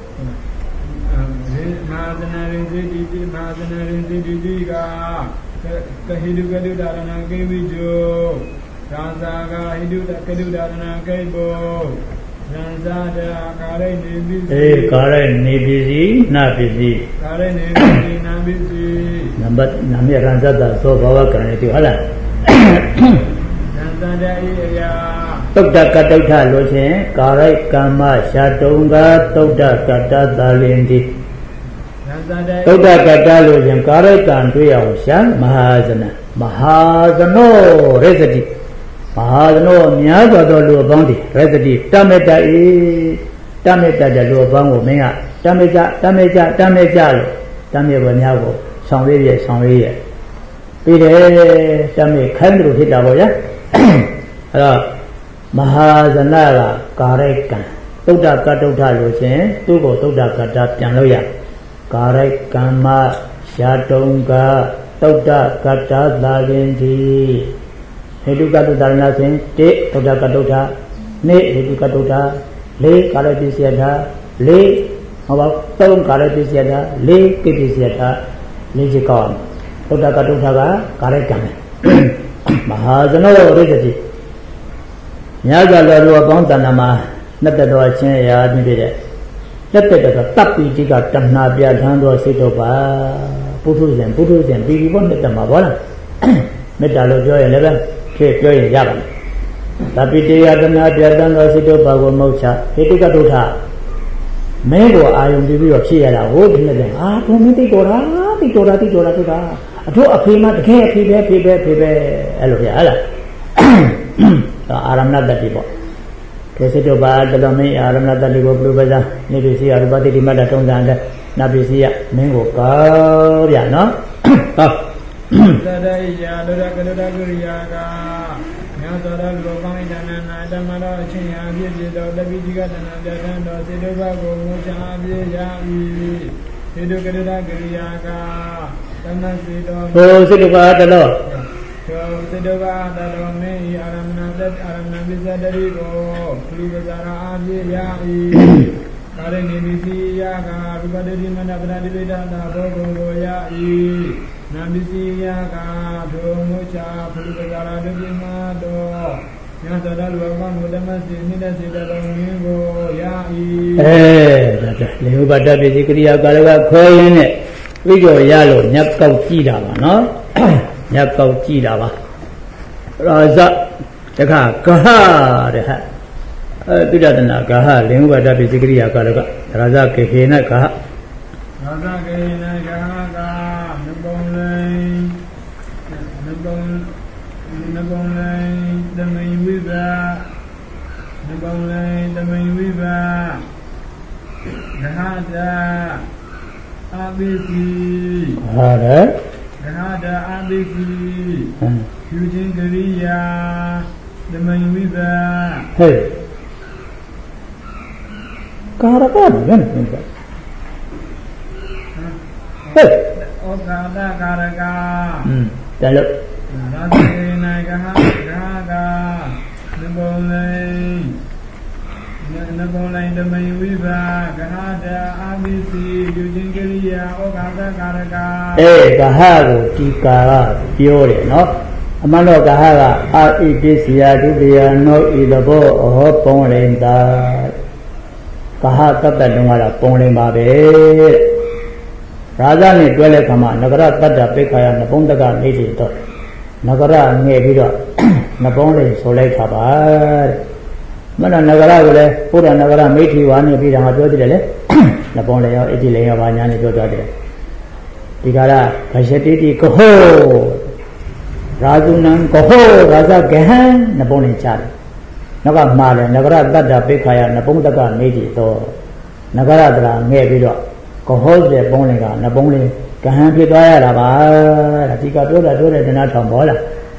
[SPEAKER 1] မဟာသနာရင်စေတီမဟာသနာရင်စေတီကကဟိတုကတုဒါရဏကေဝိဇောရာဇာကဟိတုကတုဒါရဏကေဘောရံဇာတကာရိနေပိစီကာရိနေပိစီနာပိစီကာရိနေပိစီနာပိစီနံပါတ်နာမည်ရံဇာတသောဘဝကံတိဟုတ်လားရံဇာတဤအရာသုဒ္ဓကတုဋ္ဌလို့ချင်းကာရိကမ္မရှာတုံကသုဒ္ဓကတ္တသာလင်တိသုဒ္ဓကတ္တလို့ချင်းကာရိကံတွေ့အောင်ရှာမဟာဇနမဟာဇနောရဇတိမဟာဇနောများစွာသောလူအပေါင်းတွေရဇတိတမေတ္တဤတမေတ္တတဲ့လူအပေါင်းကိုမင်းကတမေတ္တလို့တမေပေါ်များကိုဆောင်ရည်ပြီးတယ်တမေခိုင်းတယ်လို့ဖြစ်တာပေါ့ဗျာအဲ့တော့မဟာဇနကကာရိကံသုဒ္ဓကတုဋ္ဌလို့ချင်းသူ့ကိုသုဒ္ဓကတ္တပြန်လို့ရကာရိကမ္မရှာတုံကသုဒ္ဓကတ္တသာလင်တိဟေတုကတုသာရဏချင်း1သုဒ္ဓကတုဋ္ဌ2ဟေတုကတုဋ္ဌ4ကာရပိစယထာ4ဟောပါ3ကာရပိစယထာ4ကိပိစယထာ4ချက်ကောင်းသုဒ္ဓကတုဋ္ဌကကာရိကံမဟာဇနောရဇတိညဇာလောအပေါင်းတဏ္ဍမှာနှစ်သက်သောအချင်းအရာဖြစ်တဲ့လက်သက်တော့တပ်ပိတိကတဏှာပြထမ်းသောစိတ်တော့ပါပုထုဇဉ်ပြီးဘောနှစ်သက်မှာဗောလားမေတ္တာလို့ပြောရင်လည်းပဲဖြစ်ပြောရင်ရပါမယ်တပ်ပိတိကတဏှာပြထမ်းသောစိတ်တော့ပါကိုမဟုတ်ချဟေတုကတုထမင်းကိုအာယုံပြီးတော့ဖြစ်ရတာဟုတ်တယ်လေဘုံမင်းတိတ်တော်တာအတို့အဖေမတကယ်အဖေပဲအဲ့လိုပြဟဲ့လားအာရမဏတတိပေါ့ခေစိတောပါတတော်မင်းအာရမဏတတိကိုပြုပဇာနေပစ္စည်းအရူပတိတိမတ္တထုံးစံတဲ့နပစ္စည်းမင်းကိုကောင်းဗျာနော်ဟောသတ္တယယာလောကလောကရိယာကမြတ်သောတော်လူကောင်း၏တဏ္ဍနာဓမ္မတော်အချင်းရာဖြစ်ဖြစ်သောတပိတိကတဏ္ဍပြဋ္ဌာန်းတော်စေတုဘကိုငုချာပြရ၏စေတုကရတကရိယာကသမစေတောဟိုစေတုဘတလောစေတဝါတတော်မင်းအာရမဏပစ္စတတိကိုလူပဇာရာအပြည့်ရ၏ကာရဏိပိစီယကဝိပတ္တိမနပဒတိပိဒတာဘောဂုံကိုရ၏နာပိစီယကဒုမုချာလူပဇာရာဒုတိမတော်ညသတ္တလူအပေါင်းကိုဓမ္မစီနိဒစေတတော်မင်းကိုရ၏ဒါလေဥပတ္တပိစီကရိယာကာလကခေါ်ရင်းနဲ့ဝိကြောရလို့ညက်ကောက်ကြည့်တာပါနော်ညက်ကောက်ကြည့်တာပါရာဇတခါကဟတဲ့ဟပိဋကနာကဟလင်္ဝတ္တပိစိကရိယာကာလကရာဇကေဟေနကဟရာဇကေဟေနကဟကနဘုံလိနဘုံလိတမိန်ဝိဘနဘုံလိတမိန်ဝိဘဂဟတာအဘိစီဟာတဲ့ဂဟတာအဘိစီယူခြင်းကရိယာတမိန်ဝိဘဟဲ့ကာရကဘယ်နဲ့ဟဲ့ဩကာဒကာရကတယ်လို့ရာဇေနဂဟကနဘုံလိတမိန်ဝိဘဂဟတာအာဘိစီယူခြင်းကရိယာဩကာဒကာရကဂဟကိုဒီကာကပြောတယ်နော်အမှန်တော့ဂဟကအာဣတိစီယဒုတိယနောဤသဘောအဟောပုံလိန်တာဂဟတတ္တတုံးကတော့ပုံလိန်ပါပဲရာဇနဲ့တွဲတဲ့ခါမှာနဂရတတ္တပိခာယနပုံတကနေတိတော့နဂရငဲ့ပြီးတော့နပုံလိန်ဆိုလိုက်တာပါတဲ့မနနဂရကိုလည်းဘုရားနဂရမိထီဝါနေပြီးတော့ငါပြောသေးတယ်လေနပုံလိန်ရောအဋ္ဌိလိန်ရောဘာညာနဲ့ပြောသွားတယ်ဒီကရဂရှတိတိကဟော Rajunan Koho Raja Gahan Naponi Chad Naga Mala Nagara Dada Pekaya Napundaka Niti to Nagara Nebido Koho de Boninga Napoli Gahan Pidaya Lava Tika Dura Dura Dinatambola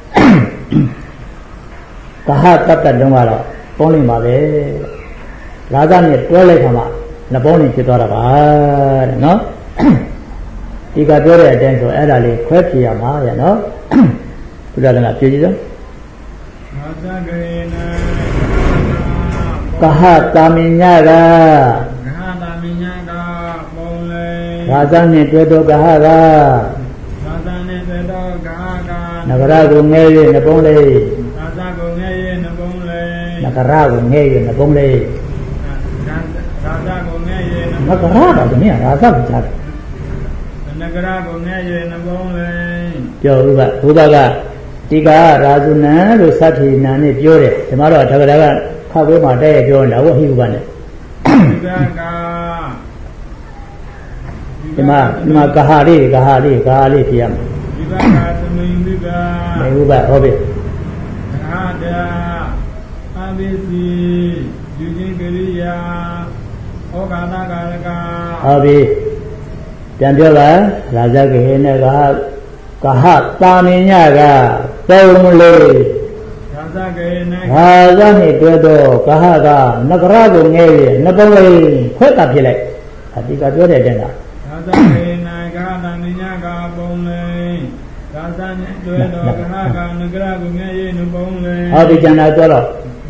[SPEAKER 1] Kaha Tata Dumala Pony Male Rajan Toiletama Naponi Pidora no Tika Dura Denso Adali Quetia Maya no Pudana Pidida Kaha Taminaga Razani Twedo Gahaga Nagarago Neye Napole Nagarago Neye Napole Nagarago Neye Raza Nagarago Neye Napole Joga Udaga Tika Razuna Sati Nani Pure Tomorrow Tagaga Kaguma Day John Awahibane Ma Kahari Piam Uba Obi Obi Janjola Raja Gehena Kaha Taminaga Taumule Raja Nituedo Kahaga Nagarago Neye Napole Queta Pile Atika Jode Dena Abijana Doro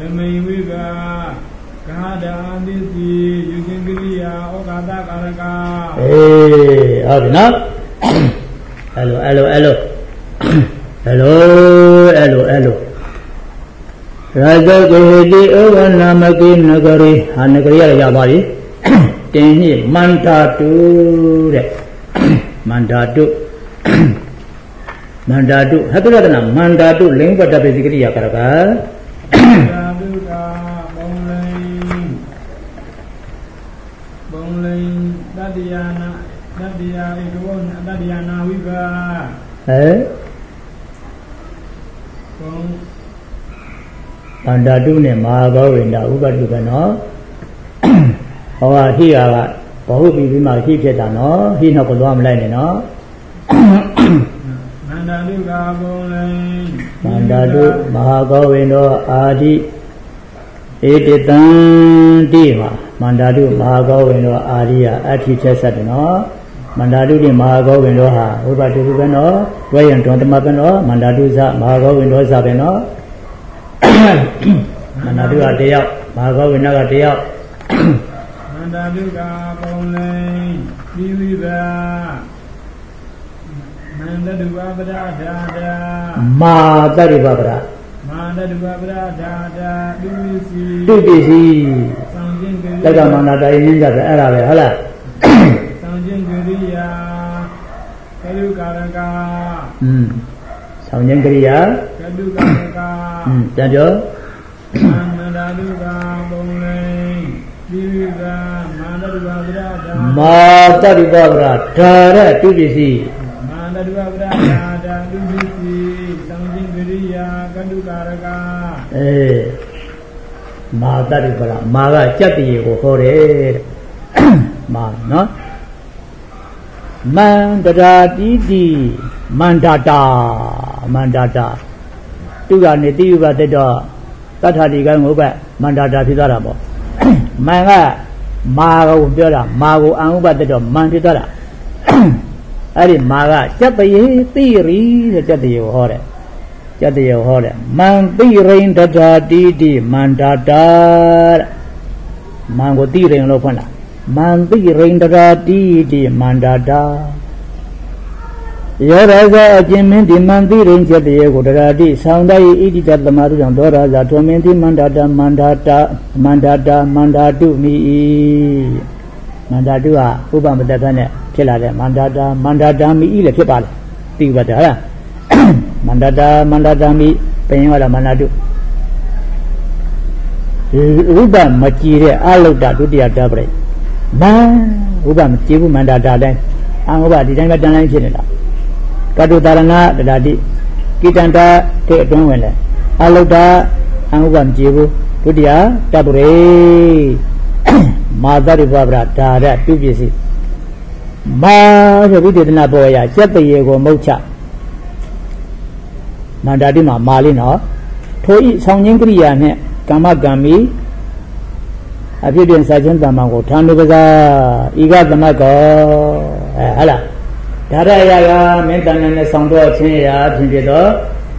[SPEAKER 1] Hey, Abina Hello Raja Gehedi Ovanamaki Nagari Hanagariya Yabari Teni Mandatu Haturadana Mandatu Lingua Dabizikri Yakaraka Dadiana Viva Mandatu ne Mahavina Ubadugano Owa Hiaga Bahubi Vima Hipetano Hinokolam Lenino Mandadu Mahagavino Adi Editan Dima Mandadu Mahagavino Adia Ati Chesadino Mandadu di Mahagavino Ha Ubadugano Wayan Tontamapano Mandadu Za Mahagavino Zabeno Mandadu Adia Mahagavino Adia Mandadu Gavone Viva Madari Babra Dubisi Daga Manada Ninja Arabe Hala Sanjin Guriya Kadukaraka Sanjin Guriya Kadukaraka Jajo Manadaduga Bole Viva Madari Babra Dara Dubisi Madari Bara Maga Chati Hore Ma no Mandada Didi Mandada Tuga Niti Vatedo Tatadi Ganguba Mandada Pidarabo Manga Mago Biola Mago Angubatedo Manditara Ari Maga Chatayi Tiri Chatayo Hore Mandirin Dada Didi Mandada Mango Tiring Lopana Mandirin Dada Didi Mandada Yaraza Jimindi Mandirin Chatayo Dadi Soundai Idi Chatamadu and Dora Zatomenti Mandadu Mi Mandadua Ubamadatane Chilade Mandada Mi Ile Kipal Tigata Mandada Mi Penyola Manadu Uba Machire Aluda Dudia Dabre Man Uba Chibu Mandada Anguba didn't get done. Kadu Darana, the daddy Kitanda ke dongwele aluda angubam jibu tudia tabure madari babra dara tubisi ma vidina boya jataye go mocha mandadi ma mali no thoi songning kriya ne kama gami apidin sajan tamang ko thanu baza iga tamako hala dara ya mentan ne song do chin ya phin pi do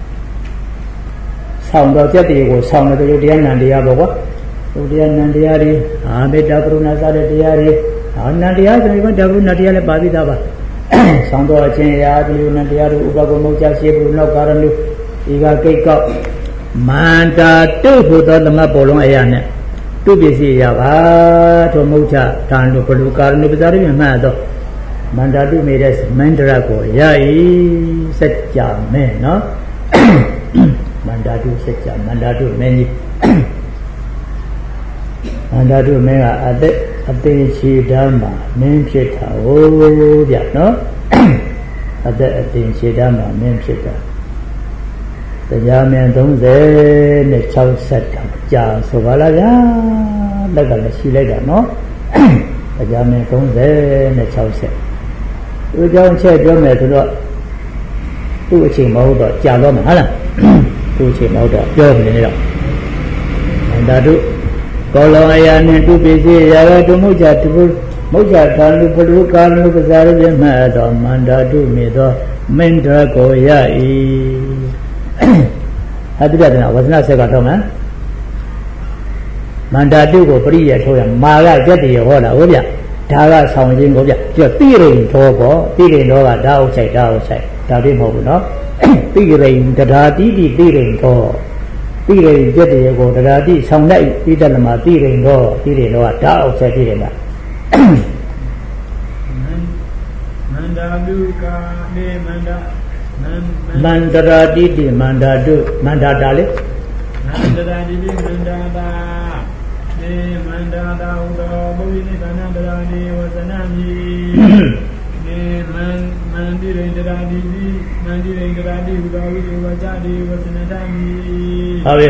[SPEAKER 1] song do jataye go song ne yo diya nan diya bo ko yo diya nan diya ri metta karuna sa de diya ri nan diya so iba karuna diya le pa pi da ba song do chin ya diyo nan diya ru upago mocha she bu no karanu iga kai ko manda tu hu do tama polong aya ne tu bisi ya ba to mocha tan lu pelu karanu bizar bi ma do manda tu me des mandra ko ya yi sajja me no manda tu sajja manda tu me ni manda tu me ga ate chi dhamma men phit tha ho bya no ate chi dhamma men phit thaတရားမြန်30နဲ့60ကြာဆိုပါလားဗျာလက်ကလည်းရှိလိုက်တာနော်တရားမြန်30နဲ့60ဒီကြောင့်ချက်ပြောမယ်ဆိုတော့သူ့အချိန်မဟုတ်တော့ကြာတော့မှာဟုတ်လားသူ့အချိန်မဟုတ်တော့ပြောနေတော့ဒါတို့ကောလောအယာနဲ့သူပိစီရာဂတုမုချတုမုချသာလူပလူကာလူပဇာရပြမှတော်မန္တာတုမေသောမင်္ဒရကိုယဤHadriya wasna seka thoman manda tu ko priya thoya ma ga jatti ho la ho bya da ga saung chin ko bya ti rin tho ko ti rin tho ga da out chai da bi mo bu no ti rin da ti rin tho ti rin jatti ko da ti saung nai ti da ma ti rin tho ga da out chai ti rin ma manda du ka ne manda Mandara didi mandadu mandada le mandara didi mandada ne mandada udo bovini mandada ni wasanami ne mandire ndara didi udo udo wajadi wasanami habe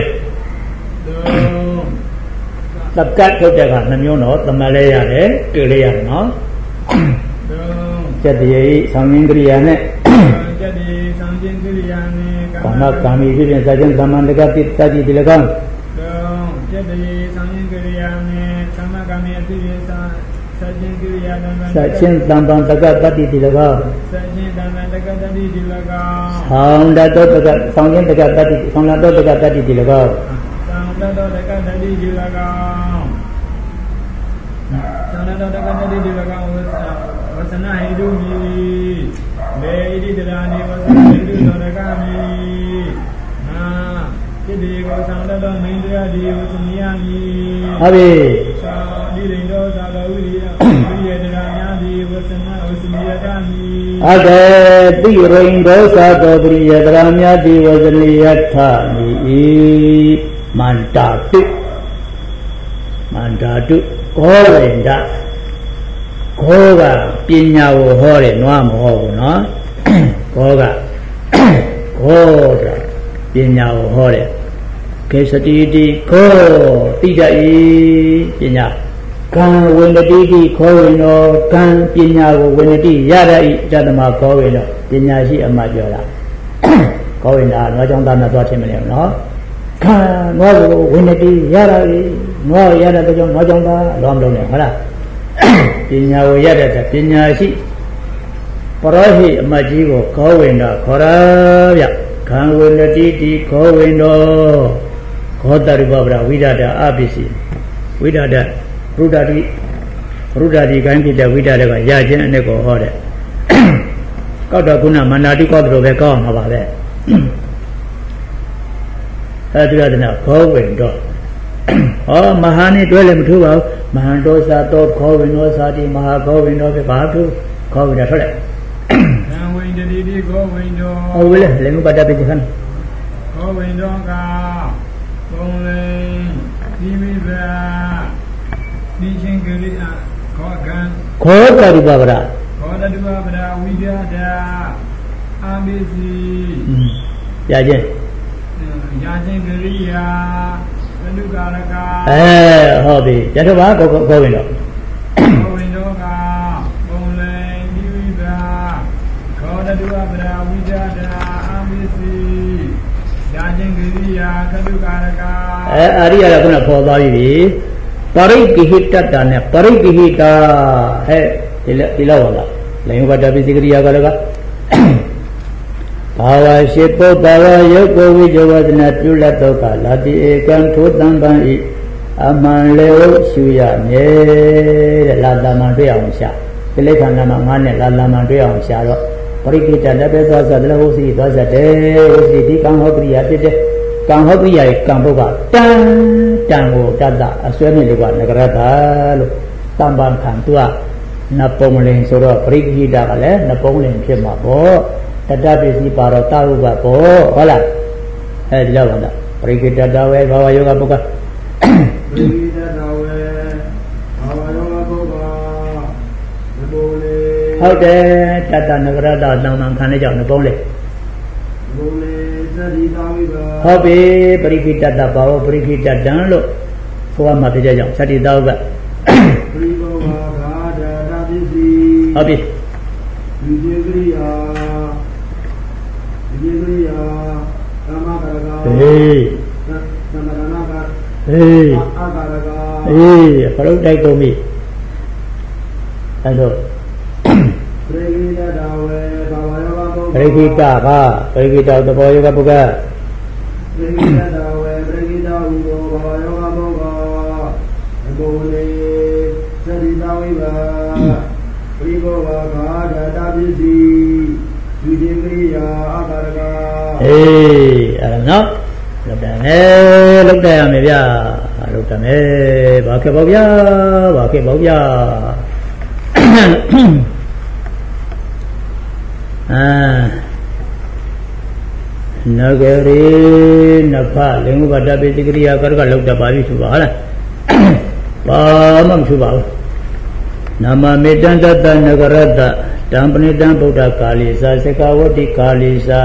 [SPEAKER 1] tabkat thotတဲ့ကနှမျိုးတော့တမလဲရတယ်တွေ့လဲရတယ်နော်စက်တရေဆောင်ရင်းကရိယာနဲ့Karena kami itu yang saja zaman dekat tadi di lekang. Sajen tambang dekat tadi di lekang. Sang dato dekat, sangjen dekat tadi, sang dato dekat tadi di lekang. Sang dato dekat tadi di lekang. Sang dato dekat tadi di lekang. Wasana hidup ni. Lady Dani was a lady on a gami. Ah, Kiddy was under the Mandra, was Miami. Abi, dealing those are the William, was Miami. Other the rainbows are the Briadramia, was a Liatani. Mandatu, all in that. Koga pinya wo hore noa mo ho no koga koga pinya wo hore kesati di ko tidak i pinya kan wenati di ko no kan pinya wo wenati yara i jadama ko no pinya si ama jo la ko na no jong da na twa thin mle no kan no wenati yara i no yara da jong no jong da lom long ne hola Pinya wo yada ta pinya si parahi amaji ko kawenda khara ya kan wenati di kawendo khodari babra widada abisi widada rudadi kan kita widada ka ya chin ane ko ho de kaw da kuna manati kaw do be kaw ma ba be adiyadana kawendo Oh, Mahani dwell him too well. Mahandosa to Kovino Sati Mahakovino Patu Kovina. Now when did he go window? Oh, will let me put up with him. Go window, only Diviva teaching Gurita Kogan. Koga Babra. Koga Babra, we got ABC. ရခြင်း
[SPEAKER 3] ရခြင်းကရိယာသနုကာရက
[SPEAKER 1] ဟုတ်ပြီကျတော့ဘာကိုဝင်တော့
[SPEAKER 3] ကိုဝင်တော့ကပုံလေဒီဝိပါခောတတုအပရာဝိဇာတာအာမစ္စည်းရခြင်းကရိယာသနုကာရက
[SPEAKER 1] အာရိယကခုနခေါ်သွားပြီပရိကိဟိတတနဲ့ပရိကိဟိတာဒီလောက်ဟုတ်လားလေဝတ္တပိစိကရိယာကလည်းကဘာဝရှိပုတ္တဝယုတ်ကိုဝိဇဝဒနာပြုလက်တော့ကလာတိဧကံထိုတံပံဤအမှန်လေရှုရမြဲတဲ့လာတမန်တွေ့အောင်ရှာတိလိခန္ဓာမှာငါးနဲ့လာတမန်တွေ့အောင်ရှာတော့ပရိကိတလည်းပဲသွားစားတယ်ဟုတ်စီသွားစားတယ်ဟုတ်စီဒီကံဟောကရိယာဖြစ်တဲ့ကံဟောကရိယာရဲ့ကံပုဂ္ဂတန်ကိုတတအစွဲမြစ်တွေကနဂရတာလို့တံပံခံသူကနပုံလင်ဆိုတော့ပရိကိတကလည်းနပုံလင်ဖြစ်မှာပေါ့တတပစ္စည်းပါတော့တာဥပပေါ့ဟုတ်လားဒီလောက်ပါလားပရိကိတတဝေဘာဝယောဂပုဂ္ဂ
[SPEAKER 2] ပရိကိတတဝေဘာဝယောဂပုဂ္ဂနပုံလေ
[SPEAKER 1] ဟုတ်တယ်တတနဂရတတောင်းမှခံရကြနပုံလေ
[SPEAKER 2] ပုံလေသတိတာဝိပါ
[SPEAKER 1] ဟုတ်ပြီပရိကိတတဘာဝပရိကိတတံလို့ဆိုရမှာဖြစ်ကြကြောင်းသတိတာဥပ
[SPEAKER 2] ပရိဘောဂဂါဒတာပစ္စည်း
[SPEAKER 1] ဟုတ်ပြီ
[SPEAKER 2] ဒီကျေကရိယာဒီကရိယာကာမကာရကသမရဏကအာကာရက
[SPEAKER 1] ပရုတ်တိုက်ကုန်ပြီအဲ့တော့
[SPEAKER 2] ပရိကိတတဝေဘာဝယောဂပုဂ္ဂ
[SPEAKER 1] ပရိကိတကပရိကိတသဘောယောဂပုဂ္ဂ
[SPEAKER 2] ပရိကိတတဝေပရိကိတဥသောဘာဝယောဂပုဂ္ဂအဘုံလေသတိတဝိပါပရိဘောဂဂါဒတာပစ္စည်းဒီဒီကရိယာအာကာရက
[SPEAKER 1] အဲ့ဒါနော်လောက်တယ်လောက်တယ်ရမယ်ဗျာလောက်တယ်မယ်ဘာခဲ့ပေါ့ဗျာဘာခဲ့ပေါ့ဗျာနဂရေနဖလင်္ဂဘတ္တပိတိကရိယာကရကလောက်တပါပြီသူပါဟုတ်လားဘာမှမသူပါဘူးနမမေတ္တတတနဂရတတံပဏိတံဗုဒ္ဓကာလိသာစကဝတိကာလိသာ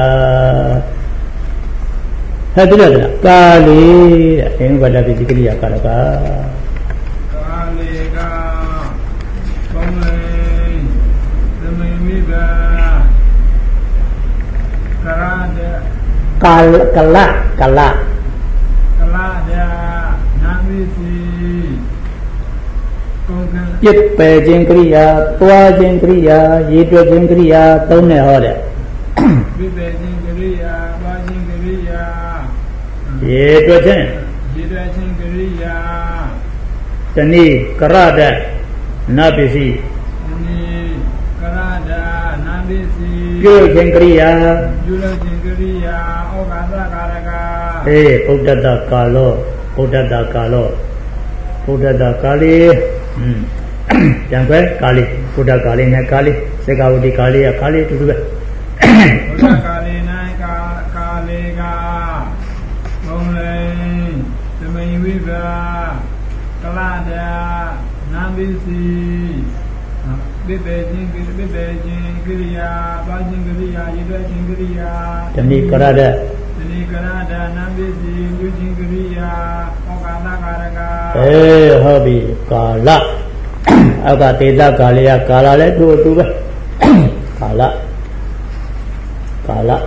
[SPEAKER 1] ဟဲ့တိရလားကာလိတဲ့အင်္ဂဘတ္တပိတိကရိယာကရက
[SPEAKER 3] ကာလိကဘုံလေသမီမိဘကရတဲ့
[SPEAKER 1] ကာလကလ
[SPEAKER 3] ကလတဲ့နာမည်စီ
[SPEAKER 1] ပြစ်ပယ်ခြင်းကရိယာတွားခြင်းကရိယာရေတွက်ခြင်းကရိယာသုံးနဲ့ဟောတယ်
[SPEAKER 3] ပြစ်ပယ်ခြင်းကရိယာတွားခြင်းကရိယာ
[SPEAKER 1] ရေတွက်ခြင်း
[SPEAKER 3] ကရိယာ
[SPEAKER 1] တနည်းကရဒနပစ္စည်း
[SPEAKER 3] တနည်းကရဒနပစ္စည်း
[SPEAKER 1] ပြုခြင်းကရိယာ
[SPEAKER 3] ပြုလို့ခြင်းကရိယာဩဃာသကာရက
[SPEAKER 1] ဗုဒ္ဓတကာလောဗုဒ္ဓတကာလောဗုဒ္ဓတကာလိပြန်ခွဲကာလိဗုဒ္ဓကာလိနဲ့ကာလိစေကဝတိကာလိကကာလိတူတူပဲ
[SPEAKER 3] ဗုဒ္ဓကာလိနဲ့ကာလိကဘုံလေသမယဝိပါကလဒနာမစ္စည်းပြည့်ပေခြင်းကိရိယာပါခြင်းကိရိယာရည်ရွယ်ခြင်းကိရိယာ
[SPEAKER 1] တဏိကရဒ
[SPEAKER 3] နာမစ္စည်းပြုခြင်းကိရိယာဩကာသကာရက
[SPEAKER 1] ဟုတ်ပြီကာလအောက်ကတေတကာလယကာလလည်းတူတူပဲကာလကာလ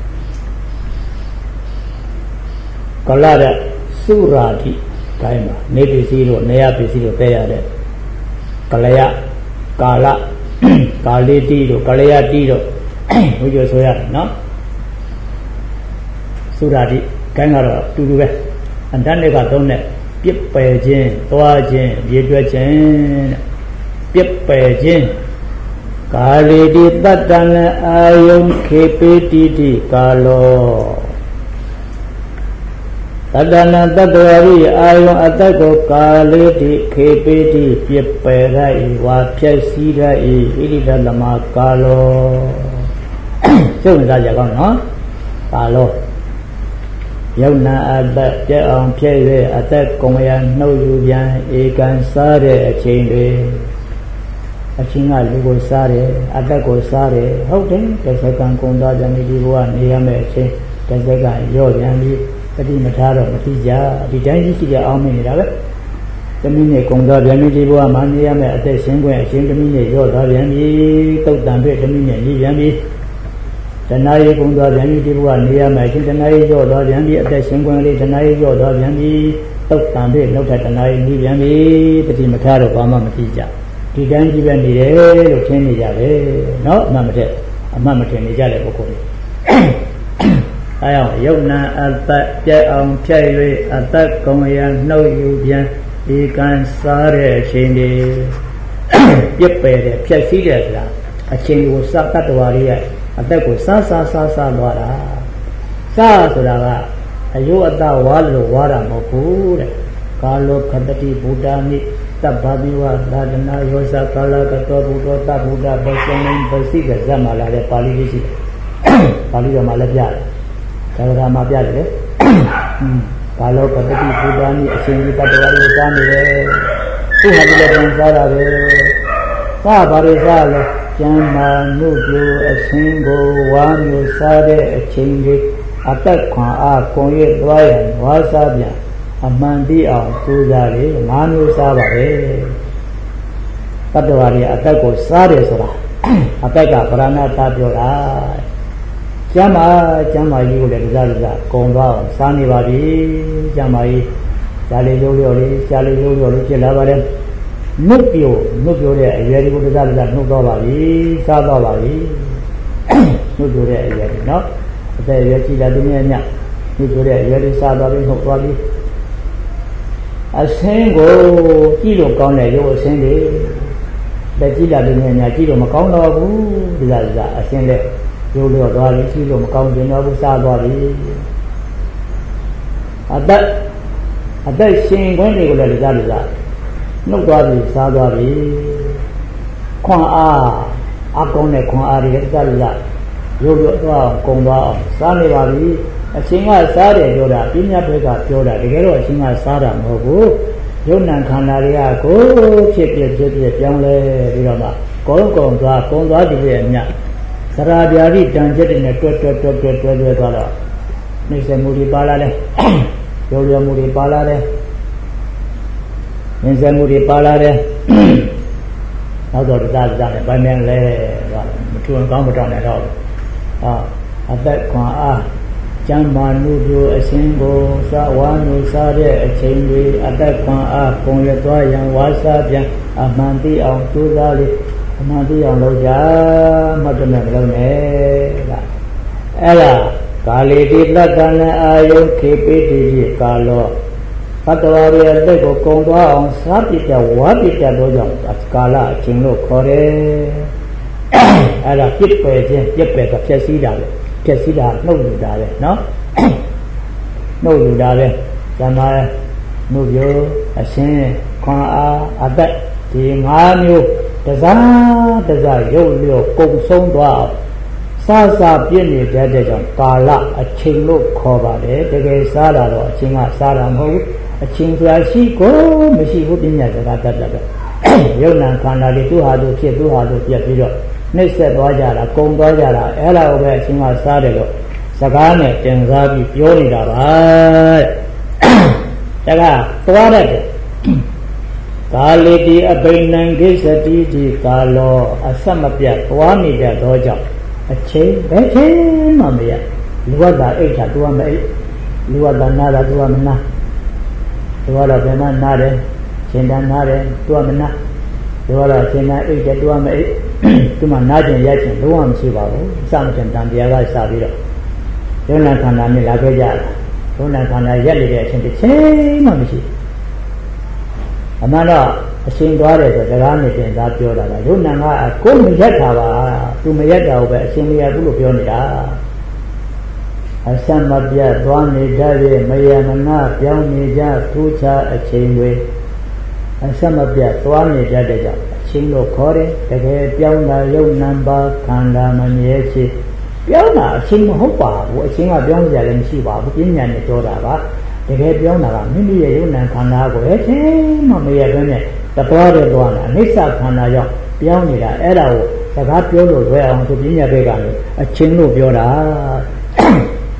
[SPEAKER 1] တဲ့သုရာတိတိုင်းမှာနေပစ္စည်းတို့နေရပစ္စည်းတို့တည်ရတဲ့ကလယကာလကာလိတိတို့ကလယတိတို့ဘုရားဆိုရတယ်နော်သုရာတိကိုင်းကတော့တူတူပဲအတန်းတွေကသုံးတဲ့ပြစ်ပယ်ခြင်းသွားခြင်းရေတွက်ခြင်းတဲ့ပြစ်ပယ်ခြင်းကာလိတိတတ္တံအာယုံခေပိတိတိကာလောတတ္တနတတ္တဝရိအာယုံအတ္တကိုကာလိတိခေပိတိပြစ်ပယ်ရ၏ဝါဖြည့်စည်းရ၏ဣတိတလမကာလောစိတ်ဝင်စားကြကောင်းနော်ကာလောယုံနာအတ္တပြည့်အောင်ဖြည့်၍အတ္တကုံရနှုတ်ယူပြန်ဧကံစားတဲ့အချိန်တွေအချင်းကလူကိုစားတယ်အတ္တကိုစားတယ်ဟုတ်တယ်တစ်စက္ကန့်ကုန်သွားကြပြီဒီဘဝနေရမယ့်အချိန်တဇက်ကရော့ပြန်ပြီးတတိမထားတော့မသိကြဒီတိုင်းကြီးရှိတဲ့အောင်မင်းနေတာပဲတမင်းနဲ့ကုံသွားပြန်ပြီးဒီဘဝမှာနေရမယ်အသက်ရှင်ခွင့်အရှင်တမင်းနဲ့ရော့သွားပြန်ပြီးတုတ်တန်ပြည့်တမင်းနဲ့နေပြန်ပြီးတဏှာရေးကုံသွားပြန်ပြီးဒီဘဝနေရမယ်အရှင်တဏှာရေးရော့သွားပြန်ပြီးအသက်ရှင်ခွင့်လေးတဏှာရေးရော့သွားပြန်ပြီးတုတ်တန်ပြည့်နောက်ထပ်တဏှာရေးနေပြန်ပြီးတတိမထားတော့ဘာမှမသိကြဒီတိုင်းကြီးပဲနေတယ်လို့ထင်နေကြတယ်နော်အမှန်မထက်အမှန်မထင်နေကြတဲ့ပုဂ္ဂိုလ်တွေအဲအောင်ယုတ်နံအတ္တပြတ်အောင်ဖြတ်၍အတ္တကုံရနှုတ်ယူပြန်ဒီကံစားတဲ့အချိန်တွေပြစ်ပယ်တဲ့ဖြတ်စည်းတဲ့ဆိုတာအချိန်ကိုစတတ္တဝါတွေရဲ့အသက်ကိုစားသွားတာစားဆိုတာကအယုအတ္တဝါလို့ဝါတာမဟုတ်ဘူးတဲ့ကာလောခတတိဗုဒ္ဓမိတဗ္ဗဘိဝသာဒနာယောဇကာလကတောဘုဒ္ဓတဗုဒ္ဓပစ္စနိပစိကဇတ်မှာလာတဲ့ပါဠိလေးရှိတယ်ပါဠိတော်မှာလည်းပြတယ်သာဝရမှာပြတယ်လေကာလောကတတိဗုဒ္ဓမိအရှင်ကြီးတတ္တဝါတွေစားနေတယ်သူဟာလည်းပြန်စားတာပဲစားပါလေစားလဲကျမ်းမာမှုပြုအရှင်ကိုဝါမျိုးစားတဲ့အချိန်ကြီးအသက်ခွန်အားကိုရသွားရဝါစားပြန်အမှန်သိအောင်ကြိုးစားလေငါးမျိုးစားပါပဲတတ္တဝါတွေအသက်ကိုစားတယ်ဆိုတာအသက်ကဗရဏတာပြောတာကျမ်းမာကြီးကိုလည်းကြားကုံသွားအောင်စားနေပါပြီကျမ်းမာကြီးရှားလေရုပ်လျော်လေးဖြစ်လာပါတယ်နှုတ်ပြိုတဲ့အရွယ်တွေကိုကြားနှုတ်တော့ပါပြီစားတော့ပါပြီနှုတ်ပြိုတဲ့အရွယ်တွေနော်အသက်အရွယ်ကြီးလာတဲ့ညနှုတ်ပြိုတဲ့အရွယ်တွေစားတော့ပြီနှုတ်သွားပြီအဆင်းကိုကြည့်လို့ကောင်းတဲ့ရုပ်အဆင်းတွေလက်ကြည့်လာတဲ့ညကြည့်လို့မကောင်းတော့ဘူးဒီလားအဆင်းလက်ရုပ်လျော့သွားပြီကြည့်လို့မကောင်းကျင်တော့ဘူးစားသွားပြီအသက်ရှင်ခွင့်တွေကိုလည်းကြားနှုတ်သွားပြီစားသွားပြီခွန်အားအကောင်းတဲ့ခွန်အားတွေကြားရုပ်လျော့သွားကုံသွားအောင်စားနေပါပြီအချင်းကစားတယ်ပြောတာပညာဘက်ကပြောတာတကယ်တော့အချင်းကစားတာမဟုတ်ဘူးယုံနာခန္ဓာတွေကကိုဖြစ်ပြောင်းလဲပြီးတော့မှကုန်းသွားတည်ရဲ့အမြတ်သရာပြာတိတန်ချက်တွေနဲ့တွဲသွားတော့နှိမ့်ဆက်မှုတွေပါလာတယ်ရုပ်ရမှုတွေပါလာတယ်နှိမ့်ဆက်မှုတွေပါလာတယ်နောက်တော့တရားနဲ့ဗိုင်းမြန်လဲသွားတယ်မထူအောင်ကောင်းမတောင်းနဲ့တော့အသက်ခွန်အားကျမ်းမာမှုတို့အရှင်ကိုစားဝါမျိုးစားတဲ့အချိန်တွေအသက်ခွန်အားပုံရသွားရန်ဝါစားပြန်အမှန်သိအောင်ကြိုးစားလေအမှန်သိအောင်လုပ်ကြမှတ်တယ်မလုပ်နဲ့လားအဲ့ဒါကာလီတိတက္ကနအာယုခေပိတိကြီးကာလောသတ္တဝါတွေအသက်ကိုကုံသွားအောင်စားပြတဲ့ဝါပြတဲ့တို့ကြောင့်ကာလအချိန်လို့ခေါ်တယ်အဲ့ဒါပြစ်ပယ်ခြင်းပြစ်ပယ်ကဖြစ်စည်းတာလေဖြစ်စည်းတာနှုတ်ယူတာပဲနော်နှုတ်ယူတာပဲဇာမာနှုတ်ပြောအရှင်းခွန်အားအသက်ဒီ၅မျိုးတစားရုပ်လျော့ကုံဆုံးသွားစားပြည့်နေတဲ့ကြောင့်ကာလအချိန်လို့ခေါ်ပါတယ်တကယ်စားတာတော့အချိန်ကစားတာမဟုတ်ဘူးအချိန်ဆိုတာရှိကိုမရှိဘူးပညာစကားတတ်တယ်ယုံနာခန္ဓာတွေသူ့ဟာသူဖြစ်သူ့ဟာသူပြတ်ပြီးတော့နှိမ့်ဆက်သွားကြတာကုံသွားကြတာအဲ့ဒါကိုပဲအချင်းကစားတယ်လို့စကားနဲ့တင်စားပြီးပြောနေတာပါတဲ့ဒါကသွားတဲ့ကာလိတိအဘိနံကိစ္စတိတိကာလောအဆက်မပြတ်သွားနေကြတော့ကြောင့်အချိန်ဘယ်ချိန်မှမရလူဝတ်တာအိတ်တာသူကမအိတ်လူဝတ်တာနာတာသူကမနာသူကတော့ဘယ်မှနာတယ်ရှင်တန်နာတယ်သူကမနာသူကတော့ရှင်တန်အိတ်တယ်သူကမအိတ်သူမှနာကျင်ရိုက်ကျင်လုံးဝမရှိပါဘူးအစမတန်တန်တရားကစပြီးတော့ယုံနာခန္ဓာနဲ့လာခဲ့ကြတာယုံနာခန္ဓာရက်နေတဲ့အချိန်တစ်ချိန်မှမရှိအမှန်တော့အရှင်သွားတယ်ဆိုစကားနဲ့တင်စားပြောတာကယုံနာကကိုယ်မရက်တာပါသူမရက်တာကိုပဲအရှင်မရဘူးလို့ပြောနေတာအစမပြတ်သွားနေကြရဲ့မယမနာပြောင်းနေကြထူးခြားအချိန်တွေအစမပြတ်သွားနေကြတဲ့ကြောင့်အချိန်လို့ခေါ်တယ်တကယ်ပြောင်းတာယုံနံပါခန္ဓာမမြဲချေပြောင်းတာအချိန်မဟုတ်ပါဘူးအချိန်ကပြောင်းကြလည်းမရှိပါဘူးပညာနဲ့ပြောတာပါတကယ်ပြောင်းတာကမိမိရဲ့ယုံနံခန္ဓာကိုအချိန်မှမရဘဲနဲ့တသွားတယ်သွားတာအိဋ္ဌခန္ဓာကြောင့်ပြောင်းနေတာအဲ့ဒါကိုစကားပြောလို့လွယ်အောင်သူပညာတွေကနေအချင်းလို့ပြောတာ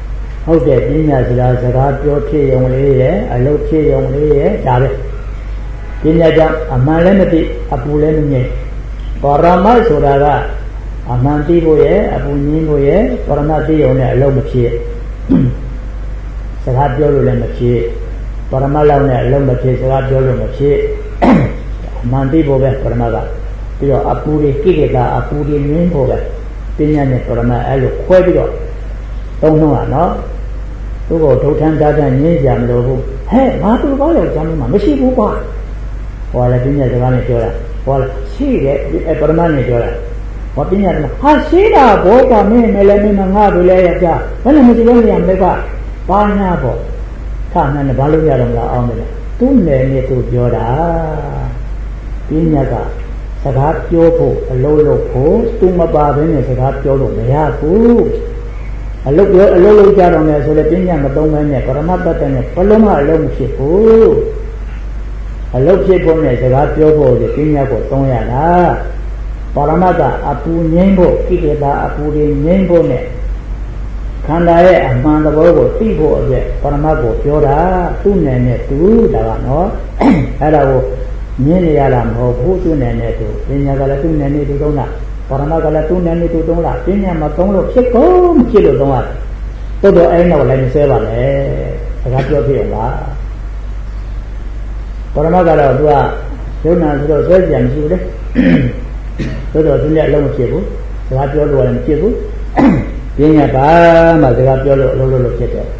[SPEAKER 1] ဟုတ်တယ်ပညာဆိုတာစကားပြောဖြစ်ရုံလေးရဲ့အလုပ်ဖြစ်ရုံလေးရဲ့ဒါပဲပညာကြောင့်အမှန်လည်းမသိအပူလည်းမငြိမ်ပရမတ်ဆိုတာကအမှန်သိဖို့ရဲ့အပူငြိမ်းဖို့ရဲ့ပရမတ်သိရုံနဲ့အလုပ်မဖြစ်စကားပြောလို့လည်းမဖြစ်ပရမတ်လောက်နဲ့အလုံးမဖြစ်စကားပြောလို့မဖြစ်အမှန်သိဖို့ပဲပရမတ်ကပြီးတော့အပူတွေကိလေသာအပူတွေငြိမ်းဖို့ပဲပညာနဲ့ပရမတ်အဲ့လိုခွဲပြီးတော့သုံးလုံးอ่ะเนาะသူ့ကိုဒုဋ္ဌံဓာတ်ငြိမ်းကြမလို့ဘူးဟဲ့ငါသူကောင်းရောက်ကြမ်းမှာမရှိဘူးကွာဟောလည်းပညာစကားနဲ့ပြောတာဟောရှိတယ်ပရမတ်နဲ့ပြောတာဟောပညာကဟာရှိတာဘောကမင်းလည်းမင်းငါတို့လည်းရကြဘယ်နဲ့မရှိလို့ရမလဲကဘာညာပေါ့ခါနဲ့ဘာလို့ရတော့မလားအောင်တယ်သူ့နယ်နဲ့သူပြောတာပညာကစကားပြောဖို့အလုံးလို့ဖို့သူမပါဘဲနဲ့စကားပြောလို့မရဘူးအလုံးပြောအလုံးလုံးကြတော့မယ်ဆိုလေပညာမသုံးဘဲနဲ့ပရမတ္တနဲ့ဘလုံးမအလုံးမဖြစ်ဘူးအလုံးဖြစ်ဖို့နဲ့စကားပြောဖို့ဒီပညာကိုသုံးရတာပရမတ္တအပူငြိမ်းဖို့ကိလေသာအပူတွေငြိမ်းဖို့နဲ့ခန္ဓာရဲ့အမှန်သဘောကိုသိဖို့အတွက်ပရမတ်ကိုပြောတာသူ့နယ်နဲ့သူဒါကနော်အဲ့ဒါကိုမြင်နေရတာမဟုတ်ဘူးသူ့နယ်နဲ့သူပညာကလည်းသူ့နယ်နဲ့သူသုံးတာပရမတ်ကလည်းသူ့နယ်နဲ့သူသုံးတာပညာမသုံးလို့ဖြစ်ကုန်မဖြစ်လို့သုံးရတယ်တိုးတော့အဲ့တော့လည်းမဆဲပါနဲ့စကားပြောဖြစ်အောင်လားပရမတ်ကတော့သူကယုံနာဆိုတော့ဆွဲကြံမရှိဘူးလေတိုးတော့သူလည်းအလုံးမဖြစ်ဘူးစကားပြောလို့လည်းမဖြစ်ဘူးပညာပါမှစကားပြောလို့အလုပ်လုပ်ဖြစ်တယ်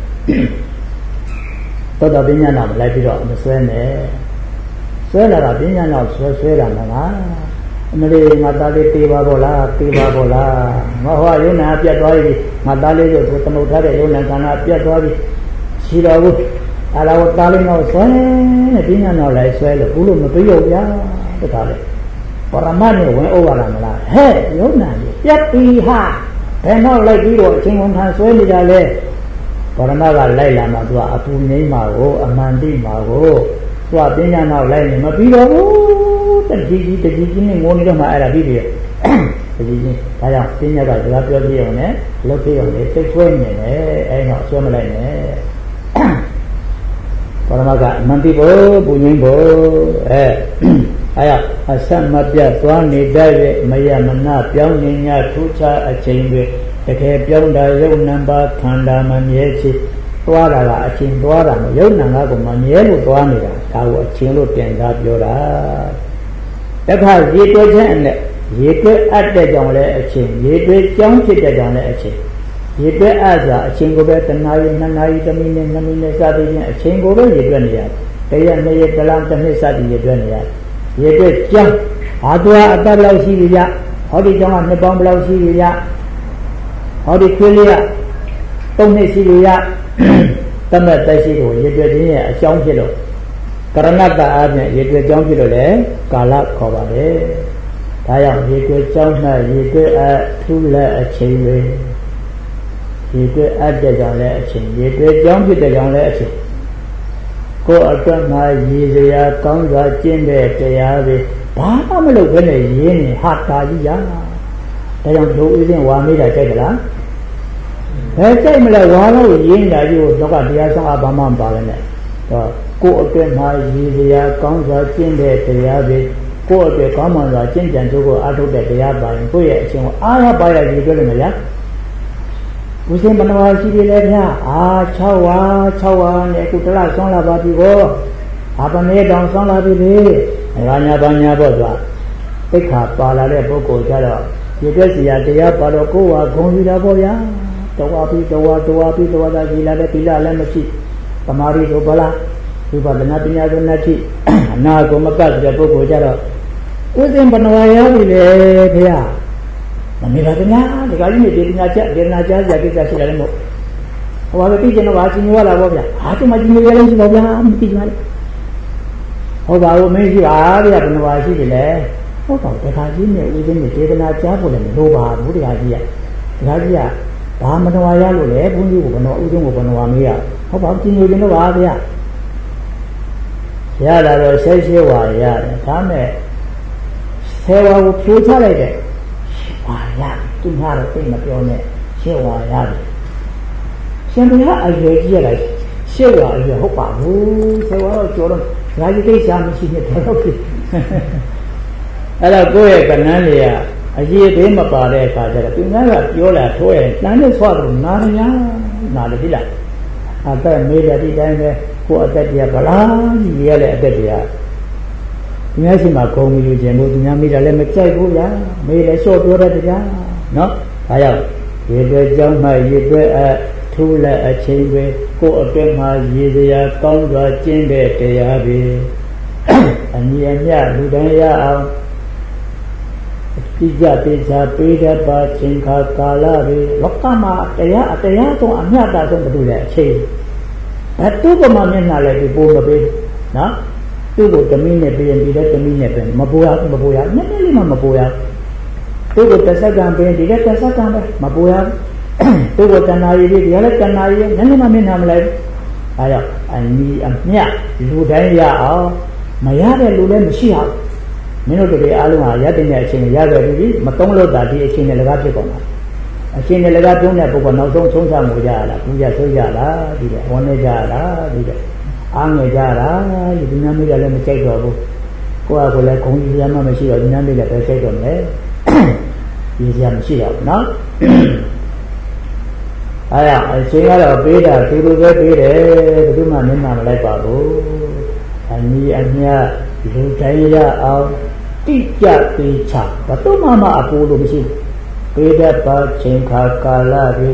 [SPEAKER 1] တော်တော်ပညာနာမလိုက်ပြီးတော့မဆွဲနဲ့ဆွဲလာတာပညာနာဆွဲတာမလားအမလေးငါသားလေးတေးပါဘောလားတေးပါဘောလားငါဟောယုံနာပြတ်သွားပြီငါသားလေးတို့သမုတ်ထားတဲ့ယုံနာခန္ဓာပြတ်သွားပြီရှိတော်ဘူးအလားကိုသားလေးတော့ဆွဲနဲ့ပညာနာလိုက်ဆွဲလို့ဘူးလို့မပြေရောက်ဗျာတခါလေပရမတ်နဲ့ဝင်ဩဝါဒမလားဟဲ့ယုံနာကြီးပြတ်ပြီဟာဘယ်တော့လိုက်ပြီးတော့အချင်းကုန်ခံဆွဲနေတာလဲပရမတ်ကလိုက်လာမှသူကအပူငိမ့်မှာကိုအမှန်တိမှာကိုသူကပညာနောက်လိုက်နေမပြီးတော့ဘူးတကြီးနဲ့ငိုနေတော့မှအဲ့ဒါပြီးပြီတကြီးချင်းဒါကြောင့်ပညာကစကားပြောပြရုံနဲ့လုပ်ပြရုံနဲ့စိတ်ဆွဲနေတယ်အဲ့တော့ဆွဲမလိုက်နဲ့ပရမတ်ကအမှန်တိဖို့ပူငိမ့်ဖို့အဲ့ဒါအဆက်မပြတ်သွားနေတတ်ရဲ့မယမနာပြောင်းနေ냐ထူးခြားအချိန်တွေတကယ်ပြောင်းတာယုံနံပါခန္ဓာမမြဲချစ်သွားတာကအချိန်သွားတာမယုံနံကကိုမမြဲလို့သွားနေတာဒါကိုအချိန်လို့ပြန်စားပြောတာတခါရေတွက်ခြင်းနဲ့ရေတွက်အပ်တဲ့ကြောင့်လည်းအချိန်ရေတွက်ကြောင်းဖြစ်တဲ့ကြောင့်လည်းအချိန်ရေတွက်အပ်စွာအချိန်ကိုပဲတနာရီ2နာရီ3မိနစ်2မိနစ်စသည်ဖြင့်အချိန်ကိုပဲရေတွက်နေရတယ်တရက်2ရက်တစ်လတစ်နှစ်စသည်ရေတွက်နေရတယ်ရေတွက်ကြောင်းဟာသူကအတက်လောက်ရှိပြီဗျဟောဒီကြောင်းကနှစ်ပေါင်းဘယ်လောက်ရှိပြီဗျဟောဒီခွေးလေးက3နှစ်ရှိပြီဗျတမတ်တက်ရှိကိုရေတွက်ခြင်းရဲ့အကြောင်းဖြစ်လို့ကရဏတ္တအားဖြင့်ရေတွက်ကြောင်းဖြစ်လို့လေကာလခေါ်ပါတယ်ဒါကြောင့်ရေတွက်ကြောင်း၌ရေတွက်အထူးလက်အချိန်တွေရေတွက်အပ်တဲ့ကြောင့်လည်းအချိန်ရေတွက်ကြောင်းဖြစ်တဲ့ကြောင့်လည်းအချိန်ကိုယ်အတွက်မှာရည်စရာကောင်းစွာကျင့်တဲ့တရားတွေဘာမှမလုပ်ဘဲနဲ့ရင်းနေဟာတာကြီးရဒါကြောင့်ဒုဥစဉ်ဝါမေးတာကြိုက်ကြလားဘယ်ကြိုက်မလဲဝါလို့ရင်းတာကြီးကိုတော့ကတရားဆောင်အဘာမှမပါပဲနဲ့တော့ကိုယ်အတွက်မှာရည်စရာကောင်းစွာကျင့်တဲ့တရားတွေကိုယ့်အတွက်ကောင်းမှန်စွာကျင့်ကြံတို့ကိုအားထုတ်တဲ့တရားပါရင်ကိုယ့်ရဲ့အချင်းကိုအားရပါရရည်တွေ့လို့မလားဦးစင်ဘဏ္ဍာရှိပြီလေဗျာ6ဝါနဲ့အခုတလားဆောင်းလာပါပြီကောဗမေတောင်ဆောင်းလာပြီလေဘာညာပေါ့သွားသိက္ခာပါလာတဲ့ပုဂ္ဂိုလ်ကြတော့ဒီတက်စီရတရားပါတော့ကိုယ်ဟာဂုံယူတာပေါ့ဗျာတဝါပြီးတဝါသာကြည်လာတဲ့သီလလည်းမရှိသမာဓိတို့ဗလားဝိပဿနာပညာတို့နဲ့ရှိအနာကိုမကတ်တဲ့ပုဂ္ဂိုလ်ကြတော့ဦးစင်ဘဏ္ဍာရပြီလေဗျာမမေ့ပါခင်ဗျာဒီကကြီးနေဒေသနာကြားစရာကိစ္စရှိတယ်မို့ဟိုဘာပဲပြီးကျင်တော့ဟာကြီးညိုရတာပေါ့ဗျာဒီမှာကြီးညိုရလို့ရှိတော့ဗျာမပြီးကြပါနဲ့ဟောပါဦးမင်းရှိပါဗျာဘယ်လိုပါရှိတယ်လဲဟုတ်ပါဘူးတခါကြီးနဲ့ဦးစင်းနဲ့ဒေသနာကြားဖို့လည်းမလိုပါဘူးတခါကြီးကဘာမတော်ရလို့လဲဘုန်းကြီးကဘယ်တော့ဦးစင်းကိုဘယ်တော့မေးရဟုတ်ပါဘူးကြီးညိုကျင်တော့ပါဗျာရတာတော့16ဝါရတယ်ဒါမဲ့10ဝါကိုဖြိုးချလိုက်တယ်ဝါရသူငါတော့သိမပြောနဲ့ရှင်းဝါရတယ်ရှင်ဘုရားအရွယ်ကြီးရလိုက်ရှေ့ကအရွယ်ဟုတ်ပါဘူးဆိုတော့ကျော်တော့ဒါကြီးကိစ္စမရှိနဲ့တော့ဖြစ်အဲ့တော့ကိုယ့်ရဲ့ကဏ္ဍတွေကအရေးသေးမပါတဲ့အခါကျတော့သူများကပြောလာထိုးရင်တန်းနဲ့ဆွတော့နားညာနားလေပြီလားအသက်မေးတဲ့ဒီတိုင်းပဲကိုယ့်အသက်တရားဗလားကြီးရတဲ့အသက်တရားသူများရှိမှဂုံယူခြင်းလို့သူများမိတာလည်းမကြိုက်ဘူးဗျာမေးလည်းလျှော့ပြောတဲ့တရားနော်ဒါကြောင့်ရေတွဲကြောင်းမှရေတွဲထူးလက်အချိန်ပဲကိုယ့်အတွက်မှရေစရာကောင်းစွာကျင့်တဲ့တရားပဲအမြဲမြလူတိုင်းရအောင်တိကျတေချာပေးတတ်ပါချိန်ခါကာလပဲလောကမှာတရားဆုံးအမြတ်တာဆုံးဘယ်လိုလဲအချိန်သူ့ကမှမျက်နှာလည်းဒီပိုးမပေးနော်သူ့ကိုတမီးနဲ့ပေးရင်ဒီတဲ့တမီးနဲ့ပဲမပိုးရနည်းနည်းလေးမှမပိုးရသူ့ကိုတစ်စက္ကန့်ပေးဒီတဲ့တစ်စက္ကန့်ပဲမပိုးရသူ့ကိုတဏှာရည်ဒီလည်းတဏှာရည်နည်းနည်းမှမျက်နှာမလိုက်အဲကြောင့်အညီအမျှလူတိုင်းရအောင်မရတဲ့လူလည်းမရှိအောင်မင်းတို့တွေအားလုံးဟာရတဲ့အချိန်ရခဲ့ပြီမသုံးလို့တာဒီအချိန်နဲ့လည်းကားဖြစ်ကုန်တာအချိန်နဲ့လည်းကားတုံးတဲ့ပုဂ္ဂိုလ်နောက်ဆုံးဆုံးချမှုကြရလားပူဇော်ဆိုးကြလားဒီတဲ့ဝန်းနေကြလားဒီတဲ့အားငယ်ကြလားဒီဒီနာမိလည်းမကြိုက်တော့ဘူးကိုယ့်အကိုလည်းခုံကြီးရမှမရှိတော့ဒီနာမိလည်းပဲကြိုက်တော့မယ်ဒီစရာမရှိတော့ဘူးနော်အဲ့ဒါအချိန်ကတော့ပေးတာသူတို့ပဲပေးတယ်ဘယ်သူမှမျက်နှာမလိုက်ပါဘူးအညီအမျှလူတိုင်းရအောင်တိကျသေးချာဘယ်သူမှအပူလို့မရှိပေးတတ်ပါချိန်ခါကာလတွေ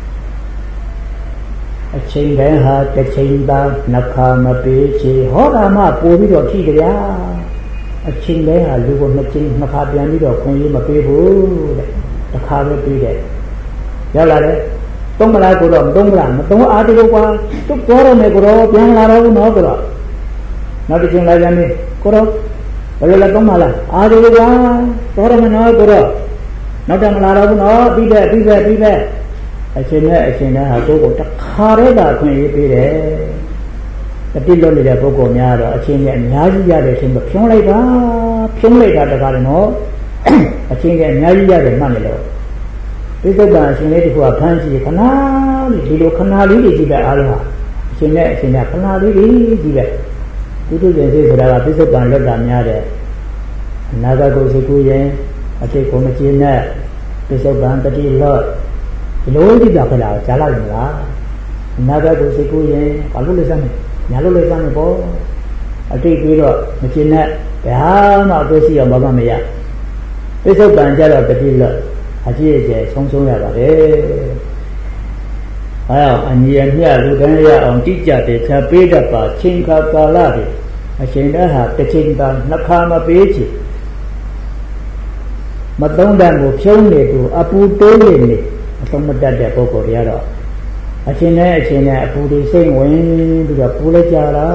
[SPEAKER 1] အချိန်တိုင်းဟာတစ်ချိန်သာနှခါမပေးချေဟောတာမှပို့ပြီးတော့ထိကြဗျာအချိန်တိုင်းဟာလူကိုနှစ်ချိန်နှခါပြန်ပြီးတော့ခွင့်ရေးမပေးဘူးတဲ့တစ်ခါပဲပေးတယ်ရောက်လာတယ်သုံးမလားကိုတော့မသုံးမလားမသုံးအားတလို့ကွာသူပြောရမယ်ကိုတော့ပြန်လာတော့ဘူးနော်ကိုတော့နောက်တစ်ချိန်လာပြန်ပြီကိုတော့ဘယ်လိုလဲသုံးမလားအားတလို့ကွာပြောရမယ်နော်ကိုတော့နောက်တော့မလာတော့ဘူးနော်ပြီးပဲအချိန်နဲ့အချိန်တိုင်းဟာကိုယ်ကိုတစ်ခါတည်းသာခွင့်ရေးပေးတယ်တတိလွတ်နေတဲ့ပုဂ္ဂိုလ်များတော့အချိန်နဲ့အများကြီးရတဲ့အချိန်ကိုဖြုံးလိုက်တာတခါလည်းနော်အချိန်နဲ့အများကြီးရတယ်မှတ်နေလို့ပိဿုပ္ပန်အရှင်လေးတခုကဖမ်းကြည့်ခဏလေးဒီလိုခဏလေးကြီးပဲအားလုံးဟာအရှင်နဲ့ခဏလေးကြီးပဲပုထုဇဉ်စိတ်ဆိုတာကပိဿုပ္ပန်လွတ်တာများတယ်အနာဂတ်ကိုစိတ်ကူးရင်အတိတ်ကိုမကျေနပ်ပိဿုပ္ပန်တတိလွတ်ဒီလိုကြည့်တာခလားကြားလိုက်မလားအနာဂတ်ကိုစိတ်ကူးရင်ဘာလို့လဲစမ်းညာလို့လဲစမ်းပေါ့အတိတ်ပြီးတော့မကျေနပ်ဘာမှအတွေ့ရှိအောင်ဘာမှမရပိဿုပ္ပန်ကြတော့တတိလွတ်အကြည့်အကျယ်ဆုံးရပါတယ်။အဲအောင်အညီအမျှလူတိုင်းရအောင်တိကျတဲ့ချပေးတတ်ပါချိန်ခါကာလတွေအချိန်တည်းဟာတစ်ချိန်သာနှစ်ခါမပေးချင်မသုံးတတ်ကိုဖြုံးနေသူအပူတိုးနေအဆုံးမတတ်တဲ့ပုဂ္ဂိုလ်တွေကတော့အချိန်နဲ့အပူတွေစိတ်ဝင်ပြီးတော့ပူလိုက်ကြ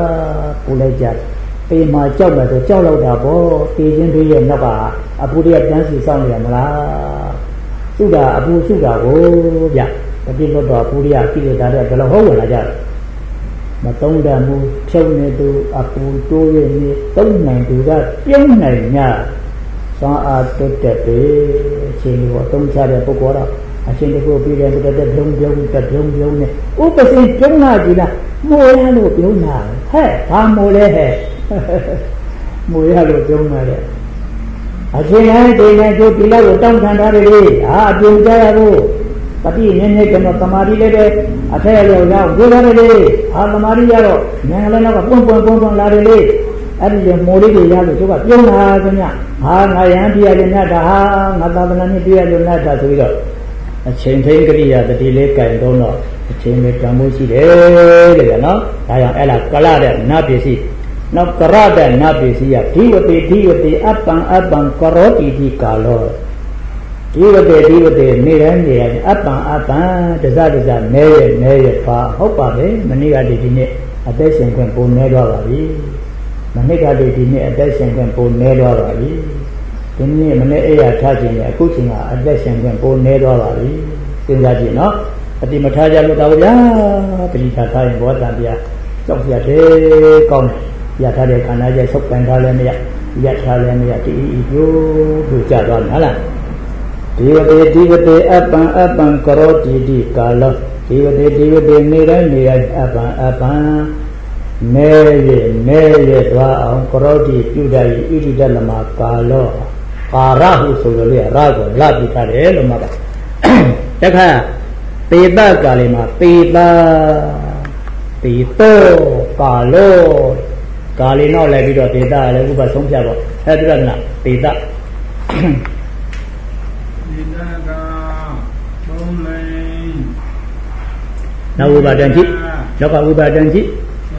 [SPEAKER 1] ပေမှာကြောက်မယ်ဆိုကြောက်လောက်တာပေါ့တေးချင်းတွေရဲ့နောက်ကအပူတွေကတန်းစီဆောင်နေရမလားစုတာအပူစုတာကိုဗျတတိလွတ်တော်ပူရိယကိလေသာတွေဘယ်လိုဟုတ်ဝင်လာကြလဲမသုံးတတ်မှုဖြုံးနေသူအပူတိုးရနေသုံးနိုင်သူကပြုံးနိုင်냐စွမ်းအားတက်တဲ့ပေအချိန်ကိုအသုံးချတဲ့ပုဂ္ဂိုလ်တော့အချိန်တခုပြီးတဲ့တက်ပြုံးနဲ့ဥပစိပြုံးလာကြည့်လားမိုးရလို့ပြုံးတာဟဲ့ဘာမိုးလဲဟဲ့မိုးရလို့ပြုံးတာတဲ့အချိန်တိုင်းဒီနေ့ကျိုးဒီလောက်ကိုတောင်းခံထားတယ်လေဟာအပြုံးကြရဖို့ပတိနည်းနည်းကတော့သမာဓိလည်းတဲ့အထက်ရောက်ရောက်ဝေလာတယ်လေဟာသမာဓိရတော့ဉာဏ်လည်းတော့ပွန်းလာတယ်လေအဲ့ဒီမိုးလေးတွေရလို့သူကပြုံးတာခင်ဗျဟာငါယံပြရတဲ့နတ်တာဟာငါသာသနာ့နဲ့ပြရတဲ့နတ်တာဆိုပြီးတော့အချိန်ထိန်ကရိယာတတိလေးကြိုင်တော့အချိန်လေးတန်ဖို့ရှိတယ်တဲ့နော်ဒါကြောင့်အဲ့ဒါကလတဲ့နတ်ပစ္စည်းနောက်ကရတဲ့နတ်ပစ္စည်းကဓိဝတိအပံကရောတိတိကာလောဓိဝတိနေတိုင်းအပံတစနဲရပါဟုတ်ပါပဲမနေ့ကဒီနေ့အသက်ရှင်ခွင့်ပုံနေတော့ပါပြီမနေ့ကဒီနေ့အသက်ရှင်ခွင့်ပုံနေတော့ပါပြီဒီနေ့မနေ့အဲ့ရထားခြင်းနဲ့အခုချိန်ကအသက်ရှင်ခွင့်ပုံနေတော့ပါပြီစဉ်းစားကြည့်နော်အတိမထားကြလို့တော့ဗျာပရိသတ်ထားရင်ဘောတန်ပြကြောက်ရတဲ့ကောင်းတယ်ရထားတဲ့ခန္ဓာရဲ့ဆုပ်ကန်ထားလည်းမရရထားလည်းမရတီးပြိုးသူကြသွားတယ်ဟုတ်လားဒီဝတိအပံကရောတိတိကာလောဒီဝတိနေတိုင်းနေအပန်းမဲရဲ့သွားအောင်ကရောတိပြုတတ်ဤဣတိတလမကာလောကာရဟုဆိုလို့လေရကိုလပြထားတယ်လို့မှတ်ပါတခါပေတကာလီမှာပေတောကာလောကာလီနောက်လိုက်ပြီးတော့ပေတလည်းဥပဆုံးဖြတ်တော့အဲဒီရကနာပေတနောက်ဥပါဒံကြည့်နောက်ကဥပါဒံကြည့်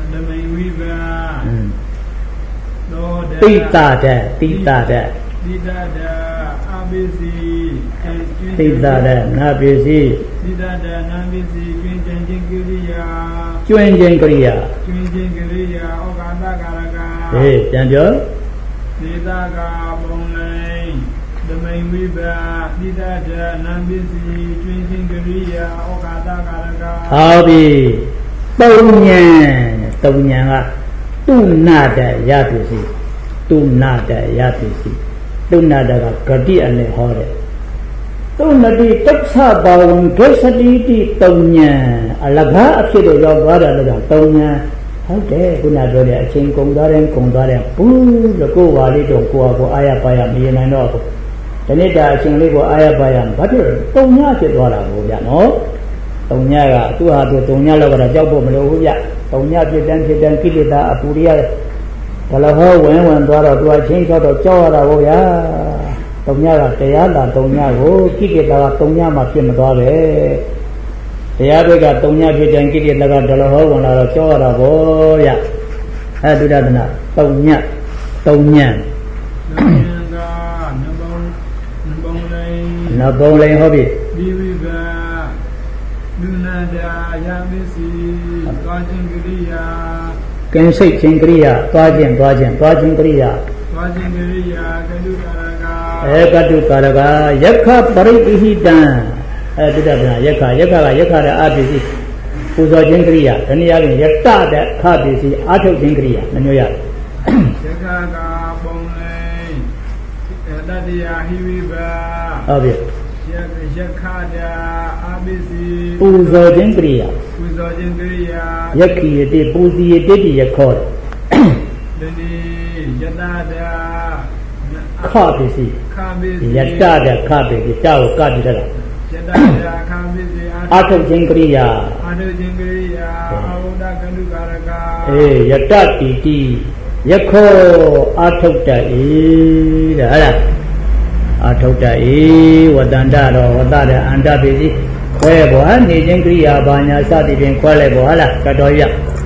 [SPEAKER 1] တိတတဲ့အာဘိစီတိတတဲ့နာဘိစီကျွင်းခြင်းကရိယာဩကာသကာရကဟေးပြန်ပြောတိတကဘုံလိန်သမိန်ဝိပါတိတတဲ့နာဘိစီကျွင်းခြင်းကရိယာဩကာသကာရကဟောပြီတုံညံကတုနာတဲ့ရပစ္စည်းတုနာတဲ့ရပစ္စည်းတုနာတဲ့ကဂတိအနေဟောတယ်တုနတိတက္ခပါဝံဒုစတိတိတုံညံအလကားအဖြစ်တော့ရောက်သွားတယ်လို့တုံညံဟုတ်တယ်ခုနပြောတဲ့အချိန်ကုန်သွားတယ်ဘူးလို့ကိုယ်ဝါလေးတော့ကိုယ့်အကိုအာရပါရမရနိုင်တော့ဘူးဒီနေ့တာအချိန်လေးကိုအာရပါရဘာဖြစ်လဲတုံညဖြစ်သွားတာကိုဗျာနော်တုံညကသူ့ဟာသူတုံညလောက်ကတော့ကြောက်ဖို့မလိုဘူးဗျတုံညဖြစ်တဲ့ကိလေသာအပူရိယဒါလည်းဟောဝင်သွားတော့သူအချင်းချောတော့ကြောက်ရတာကိုဗျာတုံညကတရားသာတုံညကိုကိလေသာကတုံညမှဖြစ်မသွားပဲတရားဘက်ကတုံညဖြစ်တဲ့ကိလေသာကဒါလည်းဟောဝင်လာတော့ကြောက်ရတာကိုဗျအဲဒုဒသနာတုံညကနဘုံလိန်ဟောပြီဒီဝိပါဒုနာဒါယမစ္စည်းသွားခြင်းကရိယာကင်းစိတ်ခြင်းကရိယာသွားခြင်းကရိယာကတုကာရကကတုကာရကယက္ခပရိပိဟိတံတိတ္တဗနာယက္ခကယက္ခတဲ့အပစ္စည်းပူဇော်ခြင်းကရိယာတနည်းအားဖြင့်ယတ္တတဲ့ခပစ္စည်းအာထုတ်ခြင်းကရိယာနှမျိုးရတယ်ယက္ခကပုံလေတတ္တယဟိဝိပါဟုတ်ပြီယက္ခတာအာပစ္စည်းပူဇော်ခြင်းကရိယာယက္ခိယတိပူဇီယတိတိယခောတတိယတတာခပစ္စည်းယတတာခပစ္စည်းတောကတိတလားယတတာခပစ္စည်းအာထုတ်ခြင်းကရိယာအာဝဒကန္တုကာရကယတတိတိယခောအာထုတ်တ၏တဲ့ဟုတ်လားအာထုတ်တ၏ဝတ္တန္တရောဝတ္တတဲ့အန္တပစ္စည်းခွဲပေါ်နေခြင်းကရိယာဘာညာစသည်ဖြင့်ခွဲလိုက်ပေါ်ဟလားကတော်ရ